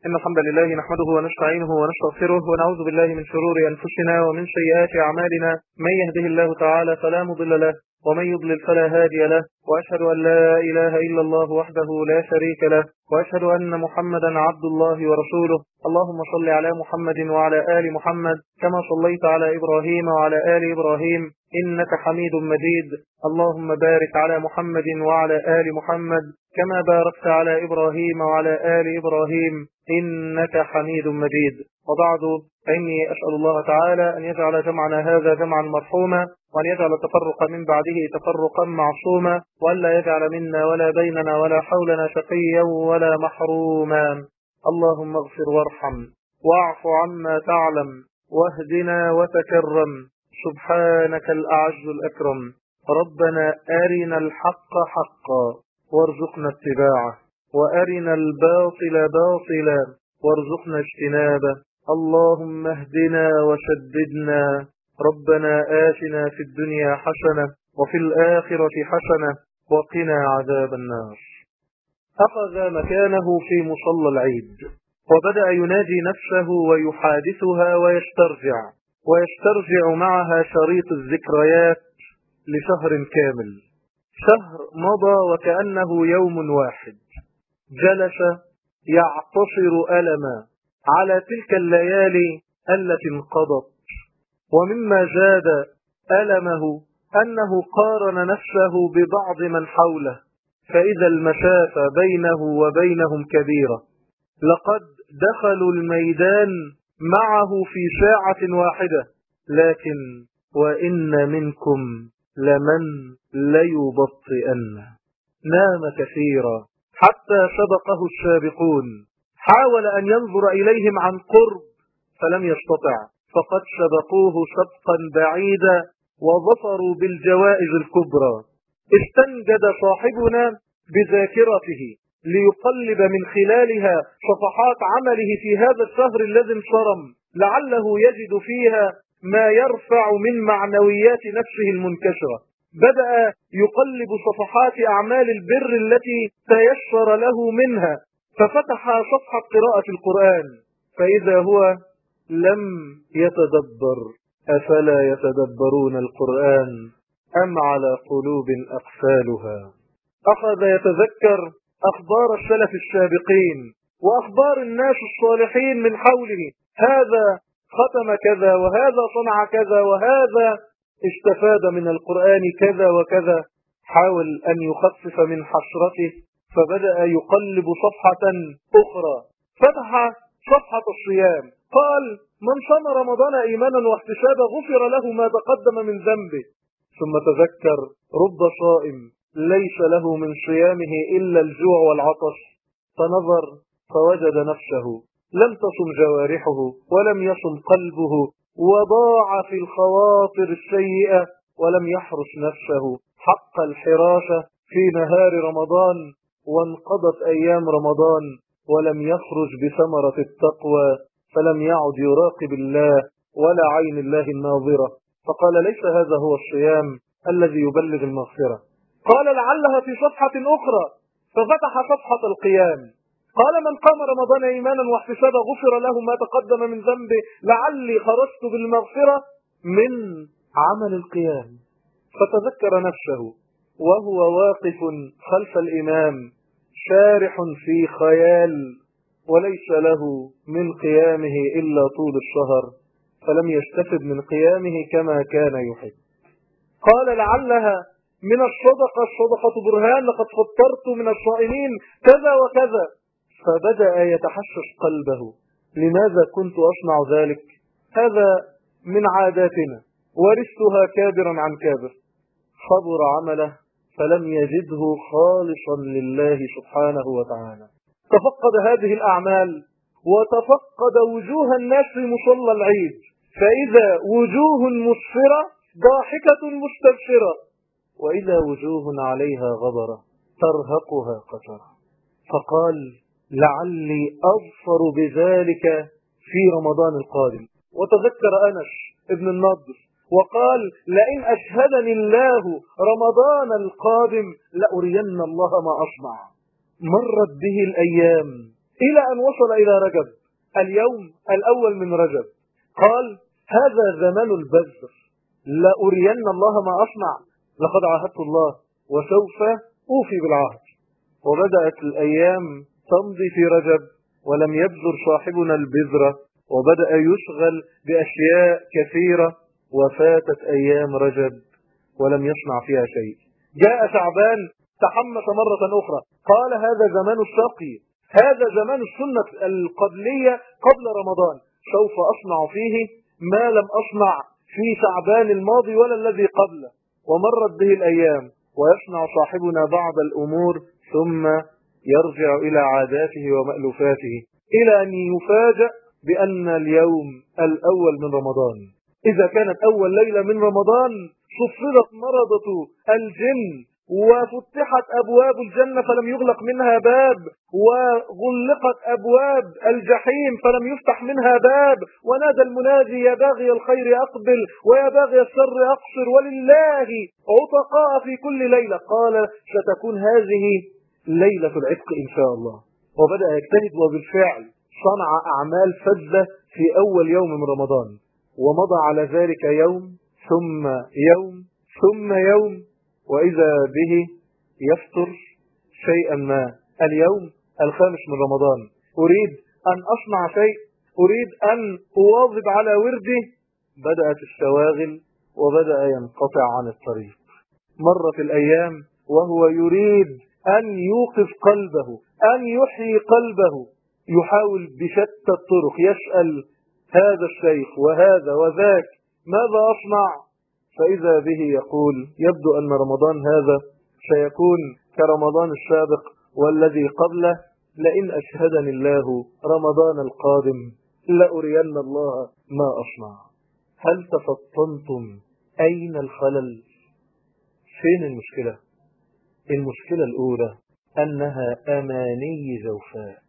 إن الحمد لله نحمده ونستعينه ونستغفره ونعوذ بالله من شرور أنفسنا ومن سيئات أعمالنا. من يهده الله تعالى فلا مضل له ومن يضلل فلا هادي له، وأشهد أن لا إله إلا الله وحده لا شريك له، وأشهد أن محمدا عبد الله ورسوله. اللهم صل على محمد وعلى آل محمد كما صليت على إبراهيم وعلى آل إبراهيم إنك حميد مجيد. اللهم بارك على محمد وعلى آل محمد كما باركت على إبراهيم وعلى آل إبراهيم إنك حميد مجيد. وبعد، فإني أسأل الله تعالى أن يجعل جمعنا هذا جمعا مرحوما، وأن يجعل التفرق من بعده تفرقا معصوما، وأن لا يجعل منا ولا بيننا ولا حولنا شقيا ولا محروما. اللهم اغفر وارحم واعف عما تعلم واهدنا وتكرم، سبحانك الأعز الأكرم. ربنا أرنا الحق حقا وارزقنا اتباعه، وأرنا الباطل باطلا وارزقنا اجتنابه. اللهم اهدنا وسددنا. ربنا آتنا في الدنيا حسنة وفي الآخرة حسنة وقنا عذاب النار. أخذ مكانه في مصلى العيد وبدأ ينادي نفسه ويحادثها ويسترجع معها شريط الذكريات لشهر كامل. شهر مضى وكأنه يوم واحد. جلس يعتصر ألما على تلك الليالي التي انقضت. ومما زاد ألمه أنه قارن نفسه ببعض من حوله، فإذا المسافة بينه وبينهم كبيرة. لقد دخلوا الميدان معه في ساعة واحدة، لكن وإن منكم لمن ليبطئن. نام كثيرا حتى سبقه السابقون، حاول أن ينظر إليهم عن قرب فلم يستطع، فقد سبقوه سبقا بعيدا وظفروا بالجوائز الكبرى. استنجد صاحبنا بذاكرته ليقلب من خلالها صفحات عمله في هذا الشهر الذي انصرم، لعله يجد فيها ما يرفع من معنويات نفسه المنكسرة. بدأ يقلب صفحات أعمال البر التي تيسر له منها، ففتح صفحة قراءة القرآن فإذا هو لم يتدبر. أفلا يتدبرون القرآن أم على قلوب أقفالها؟ أخذ يتذكر أخبار السلف السابقين وأخبار الناس الصالحين من حوله. هذا ختم كذا، وهذا صنع كذا، وهذا استفاد من القرآن كذا وكذا. حاول أن يخفف من حسرته فبدأ يقلب صفحة أخرى. فتح صفحة الصيام، قال: من صام رمضان إيمانا واحتسابا غفر له ما تقدم من ذنبه. ثم تذكر رب صائم ليس له من صيامه إلا الجوع والعطش، فنظر فوجد نفسه لم تصم جوارحه ولم يصم قلبه، وضاع في الخواطر السيئة ولم يحرس نفسه حق الحراسة في نهار رمضان. وانقضت أيام رمضان ولم يخرج بثمرة التقوى، فلم يعد يراقب الله ولا عين الله الناظرة. فقال: ليس هذا هو الصيام الذي يبلغ المغفرة. قال: لعلها في صفحة أخرى، ففتح صفحة القيام. قال: من قام رمضان إيمانا واحتسابا غفر له ما تقدم من ذنبه، لعلي خرجت بالمغفرة من عمل القيام. فتذكر نفسه وهو واقف خلف الإمام شارح في خيال، وليس له من قيامه إلا طول الشهر، فلم يستفد من قيامه كما كان يحب. قال: لعلها من الصدقة برهان، لقد فطرت من الصائمين كذا وكذا. فبدأ يتحسس قلبه: لماذا كنت أصنع ذلك؟ هذا من عاداتنا، ورثتها كابرا عن كابر. صبر عمله فلم يجده خالصا لله سبحانه وتعالى. تفقد هذه الأعمال وتفقد وجوه الناس في مصلى العيد، فإذا وجوه مسفرة ضاحكة مستبشرة، وإذا وجوه عليها غبرة ترهقها قترة. فقال: لعلي أظفر بذلك في رمضان القادم. وتذكر أنس ابن النضر وقال: لئن أشهدني الله رمضان القادم لأرين الله ما أصنع. مرت به الأيام إلى أن وصل إلى رجب، اليوم الأول من رجب، قال هذا زمان البذر، لأرين الله ما أصنع، لقد عاهدت الله وسوف أوفي بالعهد. وبدأت الأيام تمضي في رجب ولم يبذر صاحبنا البذرة، وبدأ يشغل بأشياء كثيرة، وفاتت أيام رجب ولم يصنع فيها شيء. جاء شعبان تحمس مرة أخرى، قال هذا زمان الشقي، هذا زمان السنة القبلية قبل رمضان، سوف أصنع فيه ما لم أصنع في شعبان الماضي ولا الذي قبله. ومرت به الأيام ويصنع صاحبنا بعض الأمور ثم يرجع إلى عاداته ومألوفاته، إلى أن يفاجأ بأن اليوم الأول من رمضان. إذا كانت أول ليلة من رمضان صفدت مرضة الجن وفتحت أبواب الجنة فلم يغلق منها باب، وغلقت أبواب الجحيم فلم يفتح منها باب، ونادى المنادي يا باغي الخير أقبل ويا باغي الشر أقصر، ولله عتقاء في كل ليلة. قال ستكون هذه ليلة العتق إن شاء الله. وبدأ يجتهد، وبالفعل صنع أعمال فذة في أول يوم من رمضان، ومضى على ذلك يوم ثم يوم ثم يوم، وإذا به يفطر شيئا ما. اليوم الخامس من رمضان، أريد أن أصنع شيء، أريد أن أواظب على وردي. بدأت الشواغل وبدأ ينقطع عن الطريق. مرت الأيام وهو يريد أن يوقف قلبه، أن يحيي قلبه، يحاول بشتى الطرق، يسأل هذا الشيخ وهذا وذاك ماذا أصنع؟ فإذا به يقول يبدو أن رمضان هذا سيكون كرمضان السابق والذي قبله، لئن أشهدني الله رمضان القادم لأرين الله ما أصنع. هل تفطنتم أين الخلل؟ فين المشكلة؟ المشكلة الأولى أنها أماني جوفاء.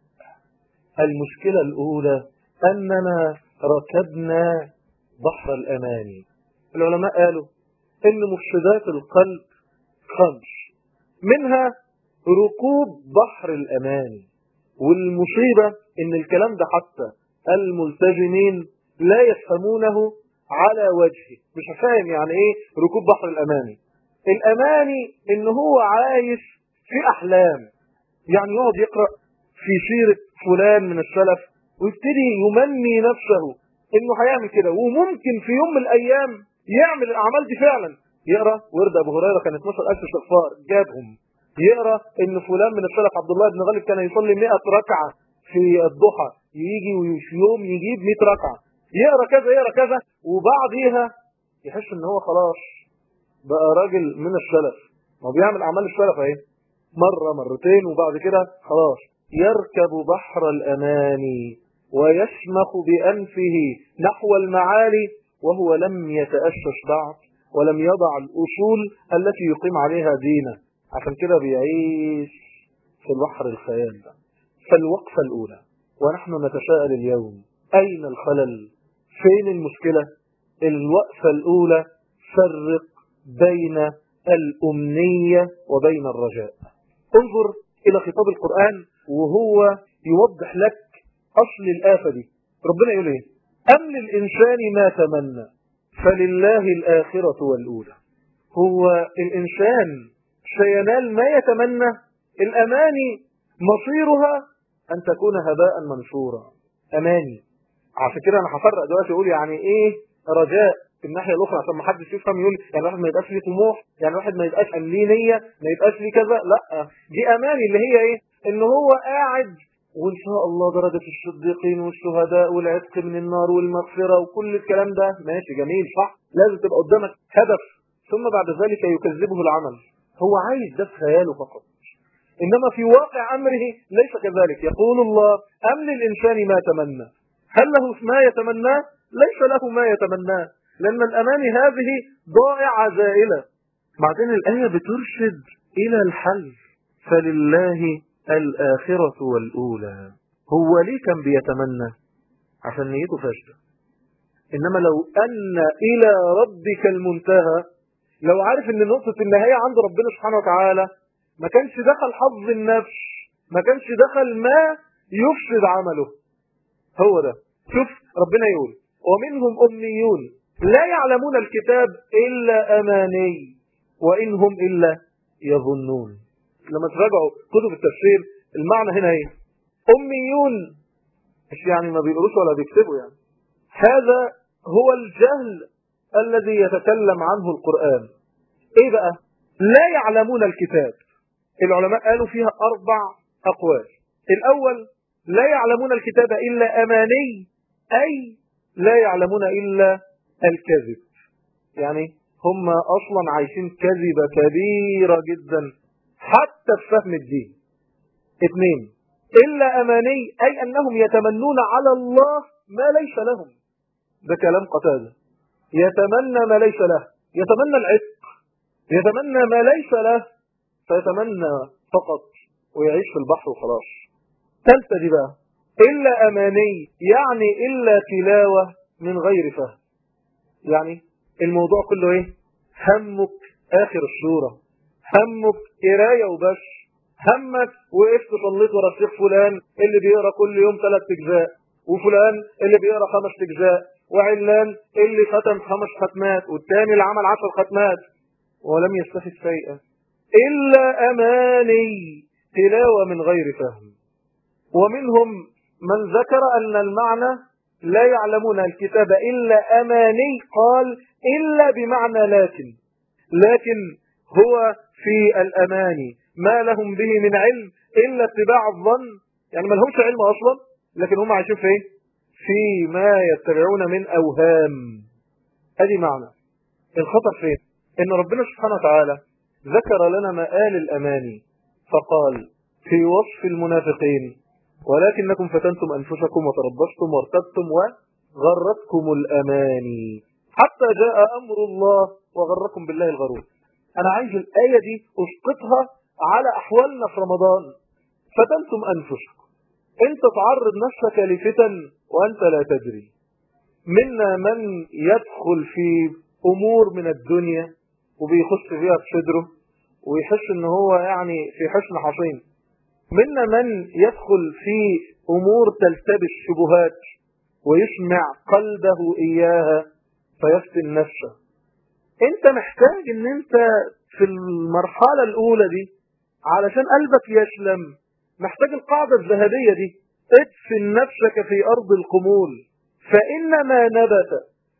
المشكلة الأولى أننا ركبنا بحر الأماني. العلماء قالوا إن مفسدات القلب 5، منها ركوب بحر الأماني. والمصيبة إن الكلام ده حتى الملتزمين لا يفهمونه على وجهه، مش فاهم يعني إيه ركوب بحر الأماني. الأماني إن هو عايش في أحلام، يعني يقعد يقرأ في سيرة فلان من السلف ويبتدي يمني نفسه إنه هيعمل كده، وممكن في يوم من الأيام يعمل الأعمال دي فعلا. يقرأ ورد أبو هريرة كان 12,000 استغفار جابهم، يقرأ إن فلان من السلف عبد الله بن غالب كان يصلي 100 ركعة في الضحى، يجي وفي يوم يجيب 100 ركعة، يقرأ كذا يقرأ كذا، وبعديها يحس إن هو خلاص بقى راجل من السلف، ما بيعمل أعمال السلف اهي مرة مرتين، وبعد كده خلاص يركب بحر الأماني ويشمخ بأنفه نحو المعالي، وهو لم يتأسس بعد ولم يضع الأصول التي يقيم عليها دينه، عشان كده بيعيش في البحر الخيال ده. فالوقفة الأولى، ونحن نتساءل اليوم أين الخلل؟ فين المشكلة؟ الوقفة الأولى فرق بين الأمنية وبين الرجاء. انظر إلى خطاب القرآن وهو يوضح لك أصل الآفة دي. ربنا يقول إيه؟ أم للإنسان ما تمنى فلله الآخرة والأولى. هو الإنسان سينال ما يتمنى؟ الأماني مصيرها أن تكون هباء منثورا. أماني. عشان كده أنا هفرق دلوقتي أقول يعني إيه رجاء في الناحية الأخرى عشان ما حدش يفهم يقول يعني واحد ما يبقاش ليه طموح، يعني واحد ما يبقاش ليه نية، ما يبقاش ليه كذا. لا، دي أماني اللي هي إيه؟ إن هو قاعد وإن شاء الله درجة الصديقين والشهداء والعتق من النار والمغفرة وكل الكلام ده ماشي جميل صح، لازم تبقى قدامك هدف، ثم بعد ذلك يكذبه العمل. هو عايز ده في خياله فقط، إنما في واقع أمره ليس كذلك. يقول الله أم للإنسان ما تمنى، هل له ما يتمناه؟ ليس له ما يتمناه، لأن الأماني هذه ضائعة زائلة. بعدين الآية بترشد إلى الحل، فلله الآخرة والأولى. هو ليه كان بيتمنى؟ عشان نيته فاشلة. إنما لو أن إلى ربك المنتهى، لو عارف إن نقطة النهاية عند ربنا سبحانه وتعالى، ما كانش دخل حظ النفس، ما كانش دخل ما يفسد عمله. هو ده. شوف ربنا يقول ومنهم أميون لا يعلمون الكتاب إلا أماني وإن هم إلا يظنون. لما تراجعوا كتب التفسير المعنى هنا ايه؟ أميون مش يعني ما بيقروش ولا بيكتبوا، يعني هذا هو الجهل الذي يتكلم عنه القرآن. ايه بقى؟ لا يعلمون الكتاب. العلماء قالوا فيها 4 أقوال. الأول لا يعلمون الكتاب إلا أماني، أي لا يعلمون إلا الكذب، يعني هم أصلا عايشين كذبة كبيرة جدا حتى في فهم الدين. 2 إلا أماني، أي أنهم يتمنون على الله ما ليس لهم. ده كلام قتادة. يتمنى ما ليس له، يتمنى العتق، يتمنى ما ليس له، فيتمنى فقط ويعيش في البحر وخلاص. 3 دي بقى إلا أماني، يعني إلا تلاوة من غير فهم. يعني الموضوع كله إيه؟ همك آخر السورة، همك قراية وبس، همك وقفت صليت ورا الشيخ فلان اللي بيقرا كل يوم 3 أجزاء، وفلان اللي بيقرا 5 أجزاء، وعلان اللي ختم 5 ختمات، والتاني اللي عمل 10 ختمات ولم يستفد شيئا. إلا أماني، تلاوة من غير فهم. ومنهم من ذكر أن المعنى لا يعلمون الكتاب إلا أماني، قال إلا بمعنى لكن هو في الأماني ما لهم به من علم إلا اتباع الظن، يعني ما لهمش علم أصلا، لكن هم عايشين في ايه؟ في ما يتبعون من أوهام. هذه معنى. الخطر فين؟ إن ربنا سبحانه وتعالى ذكر لنا مآل الأماني فقال في وصف المنافقين ولكنكم فتنتم أنفسكم وتربصتم وارتبتم وغرتكم الأماني حتى جاء أمر الله وغركم بالله الغرور. أنا عايز الآية دي أسقطها على أحوالنا في رمضان. فتنتم أنفسكم، أنت تعرض نفسك لفتن وأنت لا تدري. منا من يدخل في أمور من الدنيا وبيخش فيها بصدره ويحس إن هو يعني في حسن حصين، منا من يدخل في أمور تلتبس شبهات ويسمع قلبه إياها فيفتن نفسه. انت محتاج ان انت في المرحلة الأولى دي علشان قلبك يسلم محتاج القاعدة الذهبية دي: ادفن نفسك في أرض القمول، فإن ما نبت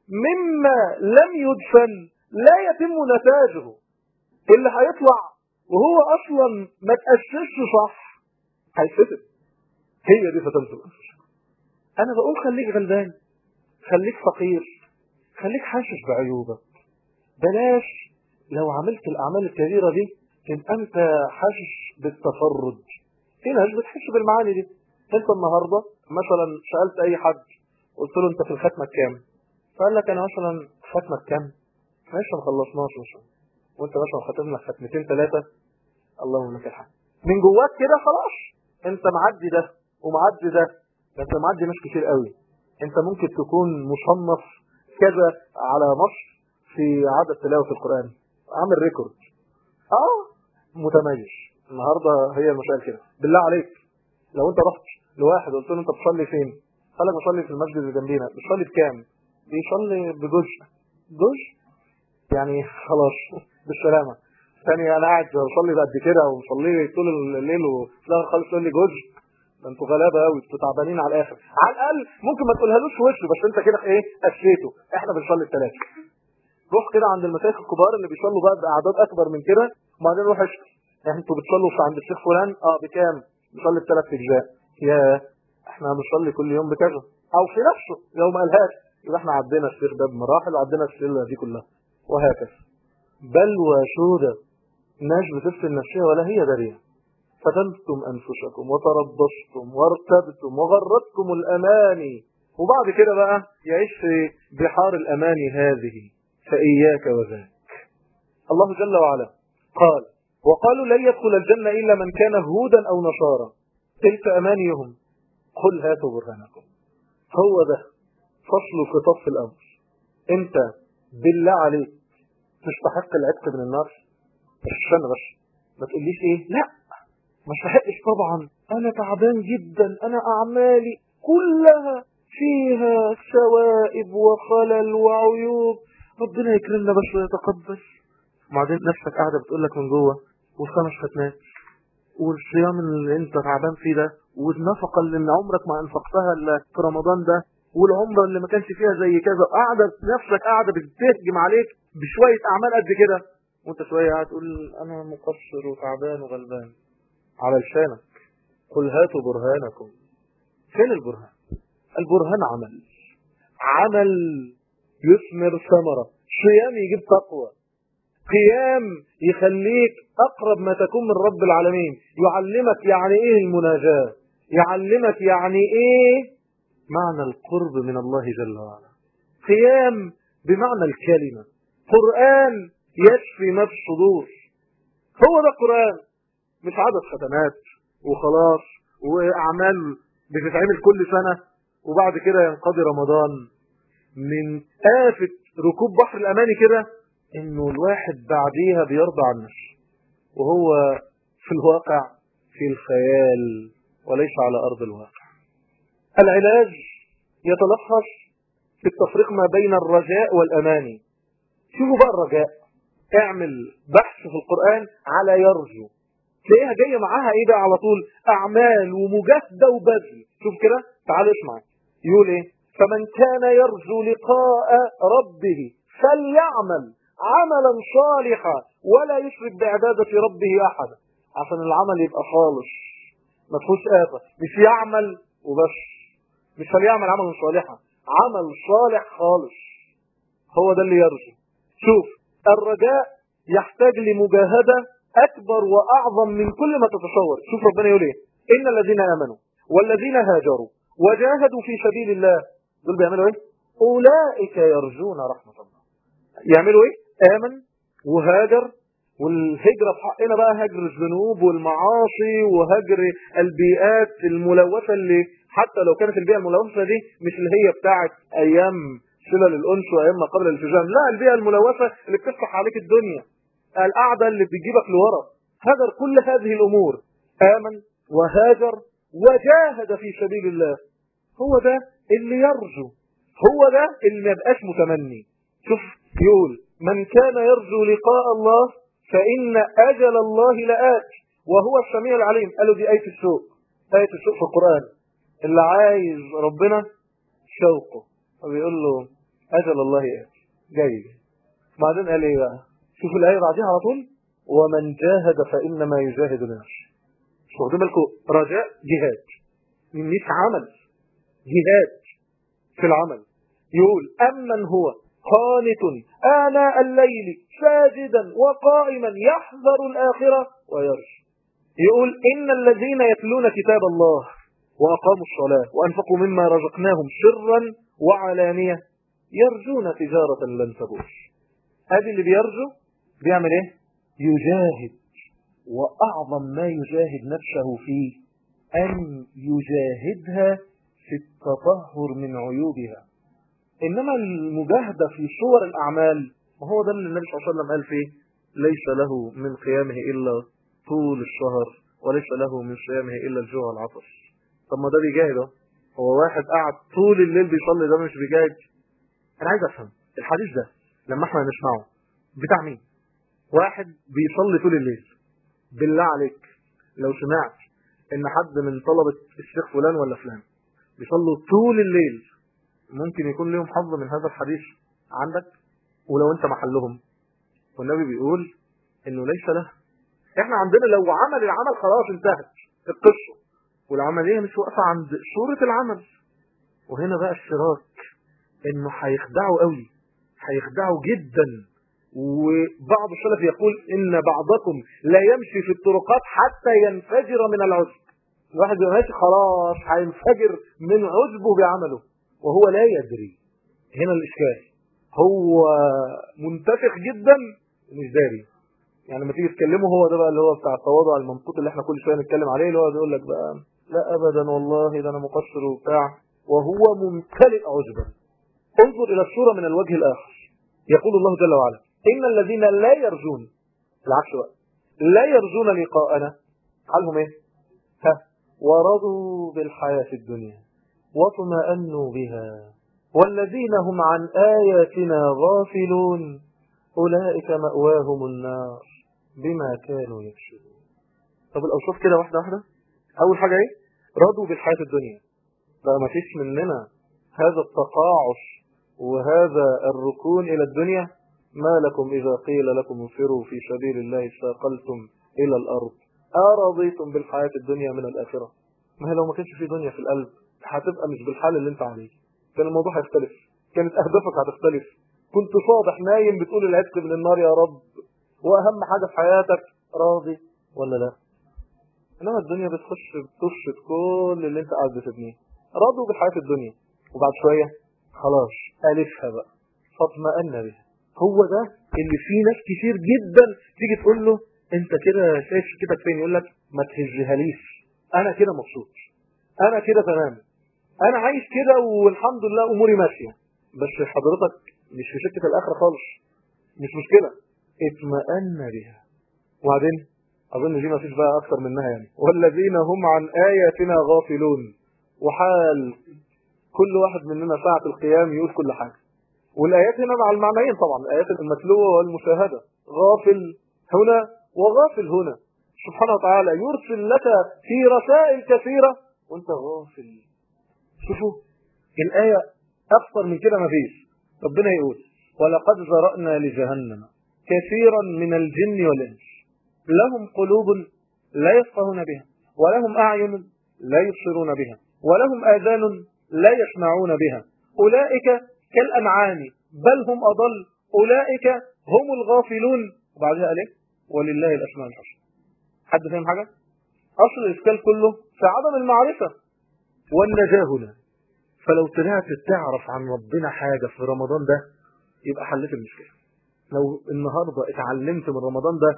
مما لم يدفن لا يتم نتاجه. اللي هيطلع وهو أصلا ما تأسسش صح هيفتن. هي دي فتنة الأنفس. أنا بقول خليك غلبان، خليك فقير، خليك حاسس بعيوبك. بلاش لو عملت الأعمال الكبيرة دي تبقى أنت حاسس بالتفرد. في ناس بتحس بالمعاني دي. أنت النهاردة مثلا سألت أي حد قلت له أنت في الختمة كام؟ فقال لك أنا مثلا ختمة كام؟ ماشي ما خلصناش مثلا، وأنت مثلا ختمنا ختمتين 3، اللهم لك الحمد. من جواك كده خلاص أنت معدي ده ومعدي ده، أنت معدي ناس كتير قوي. أنت ممكن تكون مصنف كذا على مصر في عدد تلاوة القرآن، عامل ريكورد، متميز. النهاردة هي المسائل كده. بالله عليك لو انت رحت لواحد قلت له انت بتصلي فين؟ قال لك بصلي في المسجد اللي جنبينا. بتصلي بكام؟ بيصلي بجزء يعني خلاص بالسلامة. ثاني انا قاعد بصلي قد كده ومصلي طول الليل وفي الاخر خالص تقول لي جزء؟ ده انتوا غلابه قوي، انتوا تعبانين على الاخر. على الاقل ممكن ما تقولهالوش في وشه، بس انت كده ايه قسيته. احنا بنصلي ال3. روح كده عند المشايخ الكبار اللي بيصلوا بقى باعداد اكبر من كده، وبعدين روح اشكي انتوا بتصلوا في عند الشيخ فلان بكام؟ بيصلي ب3 أجزاء. يا احنا بنصلي كل يوم بكذا. او في نفسه لو ما قالهاش يبقى احنا عدينا الشيخ ده بمراحل وعدينا السلة دي كلها وهكذا. بل وسودة ناس بتفتن نفسها ولا هي داريه. فتنتم أنفسكم وتربصتم وارتبتم وغرتكم الأماني. وبعد كده بقى يعيش في بحار الأماني هذه، فإياك وذاك. الله جل وعلا قال وقالوا لن يدخل الجنة إلا من كان هودا أو نصارى تلك أمانيهم قل هاتوا برهانكم. هو ده فصل الخطاب في الأمر. أنت بالله عليك تستحق العتق من النار؟ استنى بس ما تقوليش ايه، لا ما استحقش طبعا، أنا تعبان جدا، أنا أعمالي كلها فيها شوائب وخلل وعيوب، ربنا يكرمنا بس ويتقبل. وبعدين نفسك قاعدة بتقول لك من جوه والخمس ختمات والصيام اللي انت تعبان فيه ده والنفقة اللي عمرك ما انفقتها الا في رمضان ده والعمرة اللي ما كانش فيها زي كذا، قاعدة نفسك قاعدة بتهجم عليك بشوية أعمال قد كده، وانت شوية قاعد تقول أنا مقصر وتعبان وغلبان. على لسانك قل هاتوا برهانكم. فين البرهان؟ البرهان عمل يثمر ثمرة، صيام يجيب تقوى، قيام يخليك أقرب ما تكون من رب العالمين، يعلمك يعني إيه المناجاة، يعلمك يعني إيه معنى القرب من الله جل وعلا. قيام بمعنى الكلمة، قرآن يشفي ما في الصدور. هو ده قرآن، مش عدد ختمات وخلاص وأعمال بتتعمل كل سنة وبعد كده ينقضي رمضان. من آفة ركوب بحر الأماني كده إنه الواحد بعديها بيرضى عن نفسه وهو في الواقع في الخيال وليس على أرض الواقع. العلاج يتلخص في التفريق ما بين الرجاء والأماني. شوفوا بقى الرجاء، اعمل بحث في القرآن على يرجو، تلاقيها جاية معاها ايه بقى على طول؟ أعمال ومجاهدة وبذل. شوف كده، تعال اسمع يقول ايه: فمن كان يرجو لقاء ربه فليعمل عملا صالحا ولا يشرك بعبادة ربه أحدا. عشان العمل يبقى خالص ما فيهوش آفة، مش يعمل وبس، مش فليعمل عملا صالحا، عمل صالح خالص، هو ده اللي يرجو. شوف، الرجاء يحتاج لمجاهدة أكبر وأعظم من كل ما تتصور. شوف ربنا يقول ايه: إن الذين آمنوا والذين هاجروا وجاهدوا في سبيل الله، دول بيعملوا ايه؟ أولئك يرجون رحمة الله. يعملوا ايه؟ آمن وهاجر، والهجرة في حقنا بقى هجر الذنوب والمعاصي وهجر البيئات الملوثة، اللي حتى لو كانت البيئة الملوثة دي مش اللي هي بتاعت أيام شلل الأنس وأيام ما قبل الالتزام، لا، البيئة الملوثة اللي بتفتح عليك الدنيا، القعدة اللي بتجيبك لورا. هاجر كل هذه الأمور، آمن وهاجر وجاهد في سبيل الله، هو ده اللي يرجو، هو ده اللي ما يبقاش متمني. شوف يقول: من كان يرجو لقاء الله فإن أجل الله لآت وهو السميع العليم. قالوا دي آية السوق، آية السوق في القرآن، اللي عايز ربنا شوقه وبيقول له أجل الله آت جاي. بعدين قال ايه بقى؟ شوف الآية بعدها على طول: ومن جاهد فإنما يجاهد لنفسه. مش واخدين بالكم؟ رجاء جهاد، مش عمل، جهاد في العمل. يقول: أمن هو قانت آناء الليل ساجدا وقائما يحذر الآخرة ويرجو. يقول: إن الذين يتلون كتاب الله وأقاموا الصلاة وأنفقوا مما رزقناهم سرا وعلانية يرجون تجارة لن تبور. هذه اللي بيرجو بيعمل ايه؟ يجاهد، وأعظم ما يجاهد نفسه فيه أن يجاهدها في التطهر من عيوبها. إنما المجاهدة في صور الأعمال، وهو ده اللي النبي صلى الله عليه وسلم قال فيه: ليس له من قيامه إلا طول الشهر وليس له من صيامه إلا الجوع والعطش. طب ما ده بيجاهد، هو واحد قاعد طول الليل بيصلي، ده مش بيجاهد؟ أنا عايز أفهم الحديث ده لما احنا نسمعه بتاع مين؟ واحد بيصلي طول الليل، بالله عليك لو سمعت ان حد من طلبة الشيخ فلان ولا فلان بيصلوا طول الليل، ممكن يكون لهم حظ من هذا الحديث عندك ولو انت محلهم. والنبي بيقول انه ليس له. احنا عندنا لو عمل العمل خلاص انتهت القصة، والعملية مش واقفة عند صورة العمل. وهنا بقى الشراك، انه هيخدعوا قوي، هيخدعوا جدا. وبعض السلف يقول: إن بعضكم لا يمشي في الطرقات حتى ينفجر من العجب. الواحد ماشي خلاص هينفجر من عجبه بعمله وهو لا يدري. هنا الإشكال، هو منتفخ جدا ومش داري. يعني لما تيجي تكلمه، هو ده بقى اللي هو بتاع التواضع المنطوط اللي احنا كل شويه نتكلم عليه، اللي هو بيقول لك بقى: لا أبدا والله ده أنا مقصر وبتاع، وهو ممتلئ عجبا. انظر إلى الصورة من الوجه الآخر. يقول الله جل وعلا: إن الذين لا يرجون، العكس بقى، لا يرجون لقاءنا، حالهم ايه؟ ورضوا بالحياة الدنيا واطمأنوا بها والذين هم عن آياتنا غافلون أولئك مأواهم النار بما كانوا يكسبون. طب الأوصاف كده واحدة واحدة. أول حاجة إيه؟ رضوا بالحياة الدنيا. بقى ما فيش مننا هذا التقاعس وهذا الركون إلى الدنيا. ما لكم إذا قيل لكم انفروا في سبيل الله استاقلتم إلى الأرض أرضيتم بالحياة الدنيا من الآخرة. ما هي لو ما كانش في دنيا في القلب هتبقى مش بالحال اللي انت عليه، كان الموضوع هيختلف، كانت أهدافك هتختلف، كنت صادح نايم بتقول العتق من النار يا رب، وأهم حاجة في حياتك راضي ولا لا. إنما الدنيا بتخش بتفسد كل اللي انت قاعد بتبنيه. راضوا بالحياة الدنيا وبعد شوية خلاص ألفها بقى فاطمأن بها. هو ده اللي فيه ناس كتير جدا تيجي تقول له انت كده شايف كده فين، يقول لك ما تهزهاليش، انا كده مبسوط، انا كده تمام، انا عايش كده والحمد لله اموري ماشيه. بس حضرتك مش في سكه الاخره خالص، مش مشكله، اطمأن بها. وبعدين اظن دي ما فيش بقى اكتر منها يعني، والذين هم عن اياتنا غافلون. وحال كل واحد مننا ساعه القيام يقول كل حاجه. والآيات هنا مع المعنيين طبعا، الآيات المتلوة والمشاهدة. غافل هنا وغافل هنا. سبحانه وتعالى يرسل لك في رسائل كثيرة وانت غافل. شوفوا الآية أكثر من كده ما فيش. ربنا يقول ولقد ذرأنا لجهنم كثيرا من الجن والإنس لهم قلوب لا يفقهون بها ولهم أعين لا يبصرون بها ولهم آذان لا يسمعون بها أولئك كالأنعام بل هم أضل أولئك هم الغافلون. وبعدها قال ايه؟ ولله الأسماء الحسنى. حد فاهم حاجة؟ أصل الإشكال كله في عدم المعرفة والنجاة هنا. فلو طلعت تعرف عن ربنا حاجة في رمضان ده يبقى حلت المشكلة. لو النهاردة اتعلمت من رمضان ده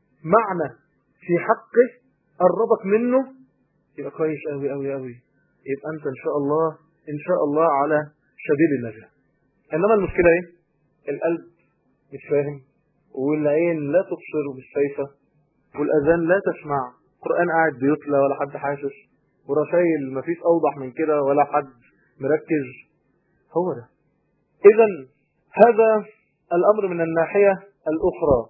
معنى في حقه قربك منه يبقى كويس قوي قوي قوي. يبقى أنت إن شاء الله على سبيل النجاة. إنما المشكلة إيه؟ القلب مش فاهم، والعين لا تبصر مش شايفة، والأذان لا تسمع، القرآن قاعد بيتلى ولا حد حاسس، ورسائل مفيش أوضح من كده ولا حد مركز. هو ده. إذا هذا الأمر من الناحية الأخرى.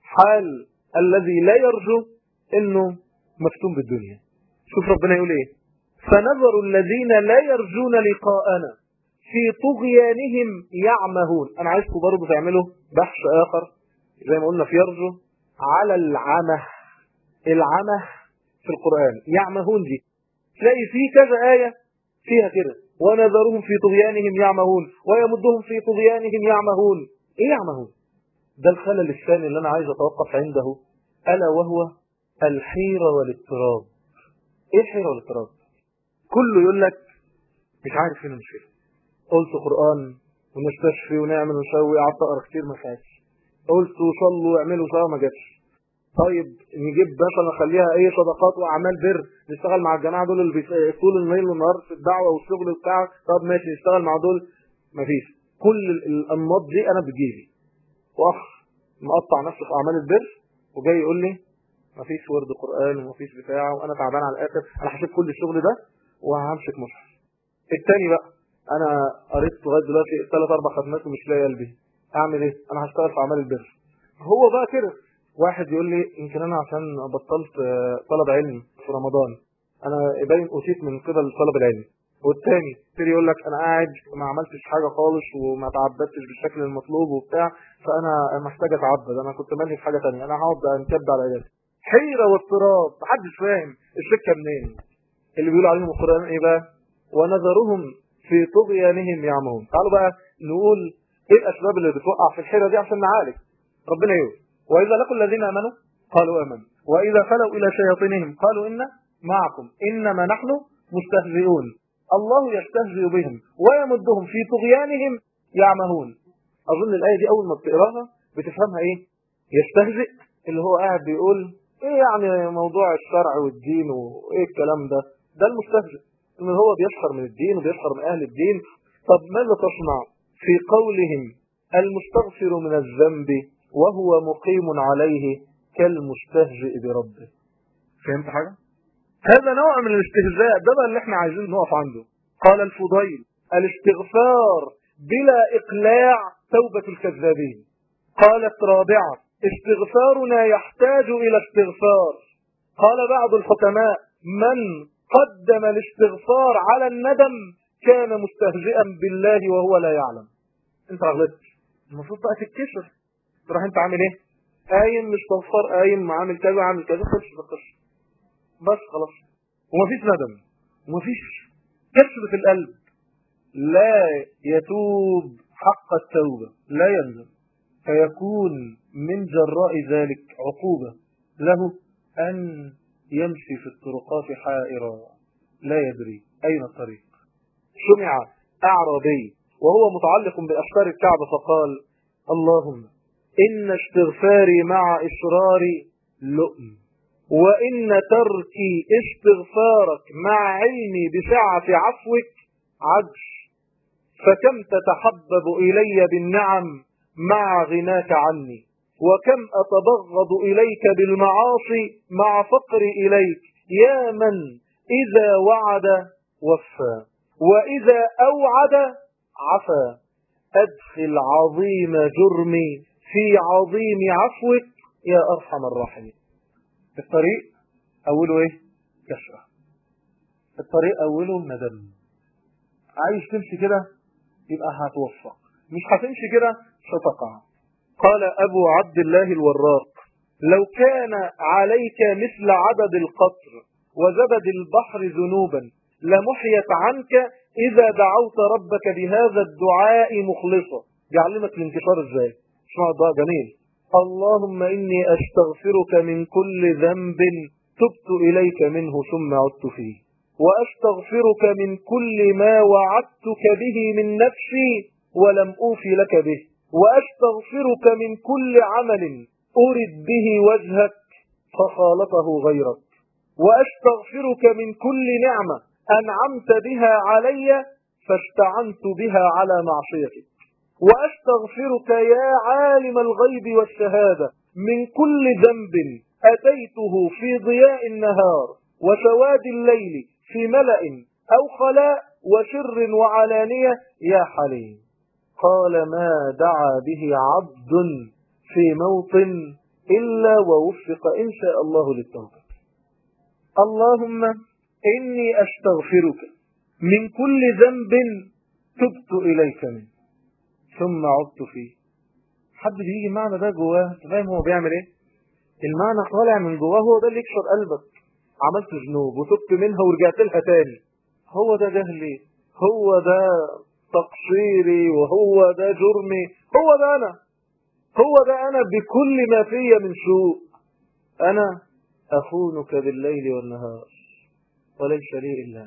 حال الذي لا يرجو إنه مفتون بالدنيا. شوف ربنا يقول إيه؟ فنظر الذين لا يرجون لقاءنا في طغيانهم يعمهون. أنا عايزكم برضو تعملوا بحث آخر زي ما قلنا في يرجو على العمه. العمه في القرآن يعمهون دي تلاقي فيه كذا آية فيها كده ونذرهم في طغيانهم يعمهون ويمدهم في طغيانهم يعمهون. إيه يعمهون؟ ده الخلل الثاني اللي أنا عايز أتوقف عنده، ألا وهو الحيرة والاضطراب. إيه الحيرة والاضطراب؟ كله يقول لك مش عارف فين المشكلة. قلت قرآن ونستشفي ونعمل ونسوي، قعدت أقرأ كتير ما فاتش. قلت وصلوا واعملوا سوا ما جاتش. طيب نجيب مثلا نخليها ايه صدقات واعمال بر، نشتغل مع الجماعه دول اللي طول الليل والنهار في الدعوه والشغل بتاعك. طب ماشي نشتغل مع دول. مفيش. كل الانماط دي انا بتجيلي واخ مقطع نفسه في اعمال البر وجاي يقول لي مفيش ورد قران ومفيش بتاع وانا تعبان على الاخر، انا هسيب كل الشغل ده وهمسك مصحف. الثاني بقى انا قريت لغايه دلوقتي 3-4 ختمات ومش لاقي قلبي، اعمل ايه؟ انا هشتغل في اعمال البر. هو بقى كده. واحد يقول لي يمكن انا عشان بطلت طلب علم في رمضان انا باين اوتيت من قبل طلب العلم. والتاني يبتدي يقول لك انا قاعد ما عملتش حاجه خالص وما تعبدتش بالشكل المطلوب وبتاع، فانا محتاج اتعبد، انا كنت مالي في حاجه ثانيه، انا هقعد انكب على عيالي. حيره واضطراب، محدش فاهم السكه منين. اللي بيقول عليهم القران ايه بقى؟ ونذرهم في طغيانهم يعمهون. تعالوا بقى نقول ايه الاسباب اللي بتوقع في الحيره دي عشان نعالج. ربنا يقول وإذا لقوا الذين آمنوا قالوا آمنوا وإذا خلوا إلى شياطينهم قالوا إنا معكم إنما نحن مستهزئون الله يستهزئ بهم ويمدهم في طغيانهم يعمهون. أظن الآية دي أول ما بتقراها بتفهمها إيه؟ يستهزئ اللي هو قاعد بيقول إيه يعني موضوع الشرع والدين وإيه الكلام ده. ده المستهزئ إن هو بيسخر من الدين وبيسخر من أهل الدين. طب ماذا تصنع في قولهم المستغفر من الذنب وهو مقيم عليه كالمستهزئ بربه؟ فهمت حاجة؟ هذا نوع من الاستهزاء، ده بقى اللي احنا عايزين نقف عنده. قال الفضيل: الاستغفار بلا إقلاع توبة الكذابين. قالت رابعة: استغفارنا يحتاج إلى استغفار. قال بعض الحكماء: من قدم الاستغفار على الندم كان مستهزئا بالله وهو لا يعلم. انت غلطت، المفروض بقى تتكسر، تروح انت عامل ايه؟ قايم مش استغفار، قايم عامل كذا عامل كذا، خش بس خلاص، ومفيش ندم ومفيش كسر في القلب. لا يتوب حق التوبة، لا يندم، فيكون من جراء ذلك عقوبة له أن يمشي في الطرقات حائرا لا يدري أين الطريق. سمع أعرابي وهو متعلق بأستار الكعبة فقال: اللهم إن استغفاري مع إصراري لؤم، وإن تركي استغفارك مع علمي بسعة عفوك عجز، فكم تتحبب إلي بالنعم مع غناك عني، وكم أتبغض إليك بالمعاصي مع فقري إليك، يا من إذا وعد وفى وإذا أوعد عفا، أدخل عظيم جرمي في عظيم عفوك يا أرحم الراحمين. الطريق أوله إيه؟ كشرة. الطريق أوله ندم. عايز تمشي كده يبقى هتوفق، مش هتمشي كده ستقع. قال أبو عبد الله الوراق: لو كان عليك مثل عدد القطر وزبد البحر ذنوبا لمحيت عنك إذا دعوت ربك بهذا الدعاء مخلصا. يعلمك الانتشار ازاي. اسمع الدعاء جميل: اللهم إني أستغفرك من كل ذنب تبت إليك منه ثم عدت فيه، وأستغفرك من كل ما وعدتك به من نفسي ولم أوفي لك به، وأستغفرك من كل عمل أرد به وجهك فخالطه غيرك، وأستغفرك من كل نعمة أنعمت بها علي فاستعنت بها على معصيتك، وأستغفرك يا عالم الغيب والشهادة من كل ذنب أتيته في ضياء النهار وسواد الليل في ملأ أو خلاء وسر وعلانية يا حليم. قال: ما دعا به عبد في موطن إلا ووفق إن شاء الله للتوبة. اللهم إني أستغفرك من كل ذنب تبت إليك منه ثم عدت فيه. حد بيجي المعنى ده جواه، فاهم هو بيعمل ايه؟ المعنى طالع من جواه، هو ده اللي يكسر قلبك. عملت ذنوب وتبت منها ورجعت لها تاني، هو ده جهلي، هو ده تقصيري، وهو ده جرمي، هو ده أنا بكل ما فيه من سوء. أنا أخونك بالليل والنهار وليس لي إلا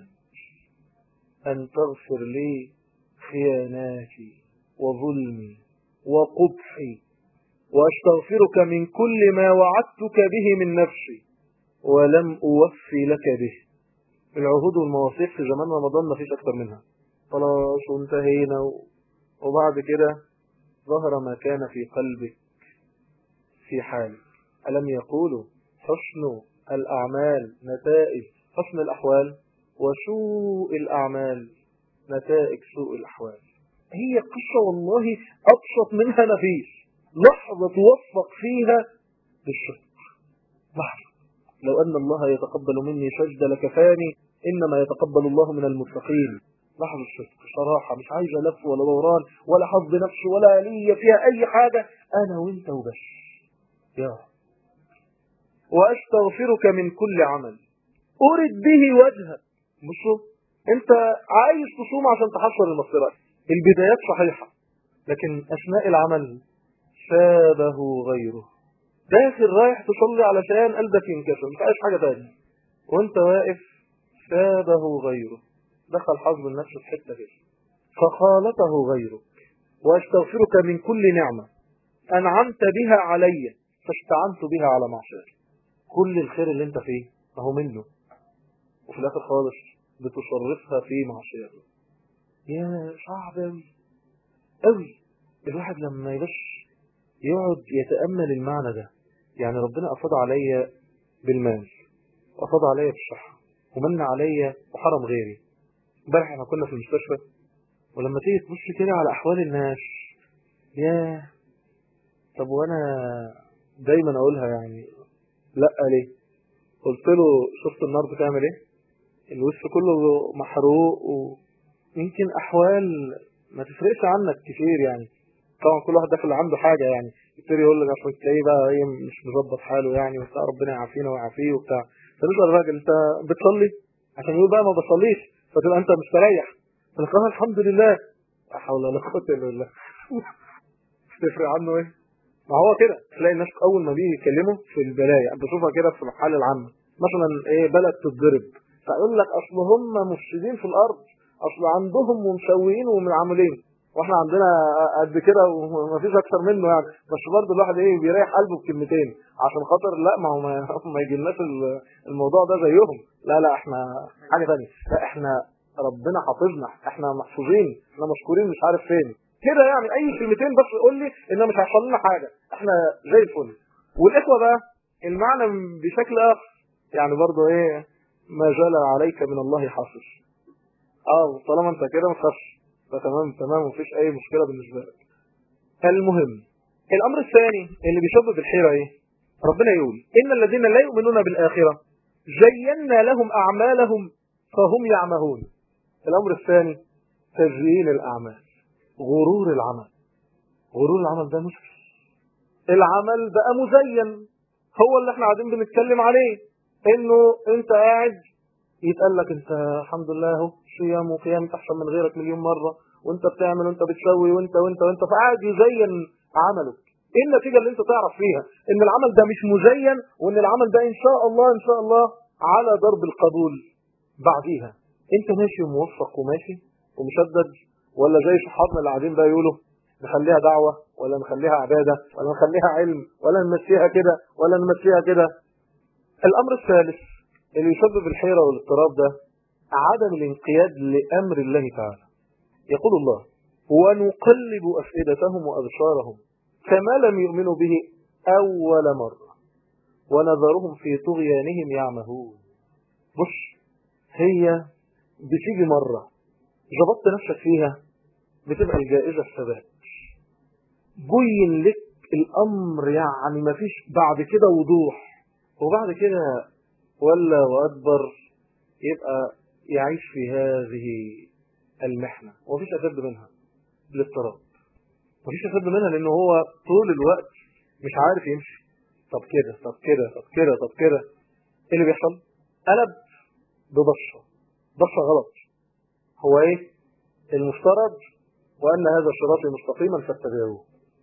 أن تغفر لي خياناتي وظلمي وقبحي، وأستغفرك من كل ما وعدتك به من نفسي ولم أوفي لك به. العهود والمواثيق في زمان رمضان ما فيش أكتر منها، خلاص وانتهينا. وبعد كده ظهر ما كان في قلبك في حالك. ألم يقولوا حسن الأعمال نتائج حسن الأحوال وسوء الأعمال نتائج سوء الأحوال. هي قصة والله أبسط منها نفيس، لحظة توفق فيها بالصدق. لحظة لو أن الله يتقبل مني سجدة لكفاني، إنما يتقبل الله من المتقين. لحظة الصدق، صراحة، مش عايزة لف ولا دوران ولا حظ نفس ولا لي فيها أي حاجة، أنا وإنت وبس. يا وأستغفرك من كل عمل أرد به وجهك. بصوا، أنت عايز تصوم عشان تحصل المغفرة، البدايات صحيحة، لكن أثناء العمل شابه غيره. داخل رايح تصلي علشان قلبك ينكسر، مش عايز حاجة تانية، وانت واقف شابه غيره، دخل حظ النفس في حتة كده، فخالطه غيرك. واستغفرك من كل نعمة أنعمت بها علي فاستعنت بها على معصيتك. كل الخير اللي انت فيه اهو منه، وفي الآخر خالص بتصرفها في معصيته. يا صعب أوي أوي الواحد لما يبش يقعد يتأمل المعنى ده. يعني ربنا أفضل علي بالمال، وأفضل علي بالصحة، ومن عليا وحرم غيري. امبارح احنا كنا في المستشفى، ولما تيجي تبص كده على احوال الناس، ياه، طب وانا دايما اقولها يعني لا ليه؟ قلت له شفت النار بتعمل ايه؟ الوش كله محروق، ويمكن احوال ما تفرقش عنك كتير يعني. طبعا كل واحد داخل عنده حاجه يعني، يبتدي يقول لك عشان تلاقيه بقى ايه مش مظبط حاله يعني وبتاع، ربنا يعافينا ويعافيه وبتاع. فنسال الراجل انت بتصلي؟ عشان يقول بقى ما بصليش فتبقى انت مستريح. فقال الحمد لله. لا حول ولا قوه الا بالله. تفرق عنه ايه؟ ما هو كده تلاقي الناس اول ما بيجي يتكلموا في البلايا، بشوفها كده في الحاله العامه، مثلا ايه بلد تتضرب، فيقول لك اصل هم مفسدين في الارض، اصل عندهم ومسويين وعاملين، واحنا عندنا قد كده ومفيش اكتر منه يعني. بس برضه الواحد ايه بيريح قلبه بكلمتين عشان خاطر لا ما هو ما يجيلناش الموضوع ده زيهم. لا لا احنا حاجه ثانيه، لا احنا ربنا حافظنا، احنا محفوظين، احنا مشكورين مش عارف فين كده يعني. اي كلمتين بس قول لي ان مش هيحصل لنا حاجه، احنا زي الفل. والاخوه بقى المعنى بشكل اخر يعني برضه ايه، ما جل عليك من الله حافظ. طالما انت كده ما تخافش، فتمام تمام مفيش اي مشكله بالنسبه لك. المهم الامر الثاني اللي بيسبب الحيره ايه؟ ربنا يقول ان الذين لا يؤمنون بالاخره زينا لهم اعمالهم فهم يعمهون. الامر الثاني تزيين الاعمال، غرور العمل. غرور العمل ده مشكل. العمل بقى مزين، هو اللي احنا قاعدين بنتكلم عليه، انه انت قاعد يتقال لك انت الحمد لله اهو صيام وقيام احسن من غيرك مليون مره، وانت بتعمل وانت بتسوي وانت فقاعد يزين عملك. ايه النتيجه اللي انت تعرف فيها؟ ان العمل ده مش مزين، وان العمل ده ان شاء الله على درب القبول بعديها. انت ماشي وموفق وماشي ومشدد، ولا زي صحابنا اللي قاعدين بقى يقولوا نخليها دعوه ولا نخليها عباده ولا نخليها علم ولا نمشيها كده ولا نمشيها كده. الامر الثالث اللي يسبب الحيرة والاضطراب ده عدم الانقياد لأمر الله تعالى. يقول الله ونقلب أفئدتهم وأبصارهم كما لم يؤمنوا به أول مرة ونذرهم في طغيانهم يعمهون. بص، هي بتيجي مرة ظبطت نفسك فيها بتبقى الجائزة الثبات، بين لك الأمر يعني مفيش بعد كده وضوح، وبعد كده ولا وأدبر يبقى يعيش في هذه المحنة ومفيش أشد منها الاضطراب. مفيش أشد منها لأنه هو طول الوقت مش عارف يمشي، طب كده طب كده طب كده طب كده. ايه اللي بيحصل؟ قلب بضشة غلط. هو ايه المفترض؟ وأن هذا صراطي مستقيما فاتبعوه.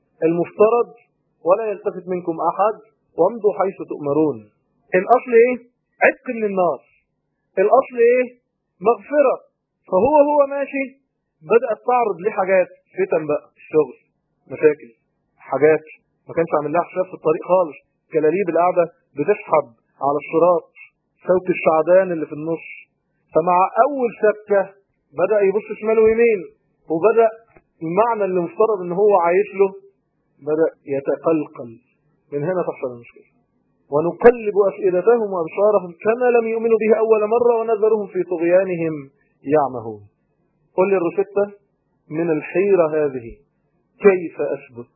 المفترض ولا يلتفت منكم أحد وامضوا حيث تؤمرون. الأصل ايه؟ عتق من النار. الأصل ايه؟ مغفرة. فهو ماشي بدأت تعرض ليه حاجات فتن بقى، الشغل، مشاكل، حاجات ما كانش عامل لها حساب في الطريق خالص، كلاليب القعدة بتسحب على الصراط، سوق السعدان اللي في النص. فمع أول شكة بدأ يبص شمال ويمين، وبدأ المعنى اللي مفترض ان هو عايش له بدأ يتقلقل. من هنا تحصل المشكلة. ونقلب أفئدتهم وأبصارهم كما لم يؤمنوا به أول مرة ونذرهم في طغيانهم يعمهون. قل الروشتة من الحيرة هذه، كيف أثبت؟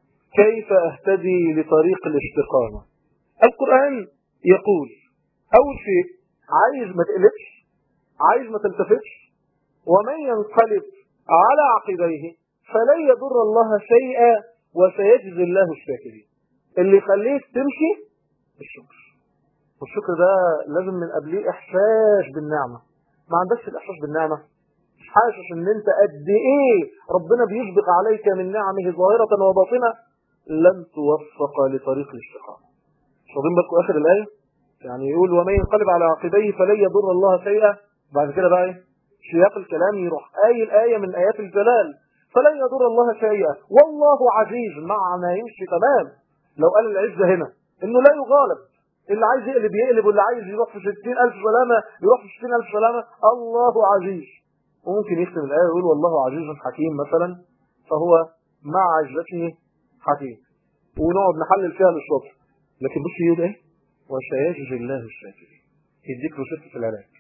كيف أهتدي لطريق الاستقامة؟ القرآن يقول أول شيء عايز ما تقلبش، عايز ما تلتفتش، ومن ينقلب على عقبيه فلن يضر الله شيئا وسيجزي الله الشاكرين. اللي يخليك تمشي الشكر، والشكر ده لازم من قبليه إحساس بالنعمة. ما عندكش الإحساس بالنعمة، مش حاسس ان انت قد ايه ربنا بيسبق عليك من نعمه ظاهرة وباطنة، لن توفق لطريق الاستقامة. واخدين بالكم اخر الآية؟ يعني يقول ومن ينقلب على عقبيه فلن يضر الله شيئا. بعد كده بقى ايه؟ سياق الكلام يروح الآية من آيات الجلال، فلن يضر الله شيئا والله عزيز، معنى يمشي تمام. لو قال العزة هنا انه لا يغالب، اللي عايز يقلب يقلب، واللي عايز يروح في 60,000 سلامة يروح في 60,000 سلامة. الله عزيز. وممكن يختم الآية ويقول والله عزيز حكيم مثلا، فهو مع عزته حكيم، ونقعد نحلل فيها للصبح. لكن بص يقول ايه؟ وسيجزي الله الشاكرين. يديك روشته في العلاج.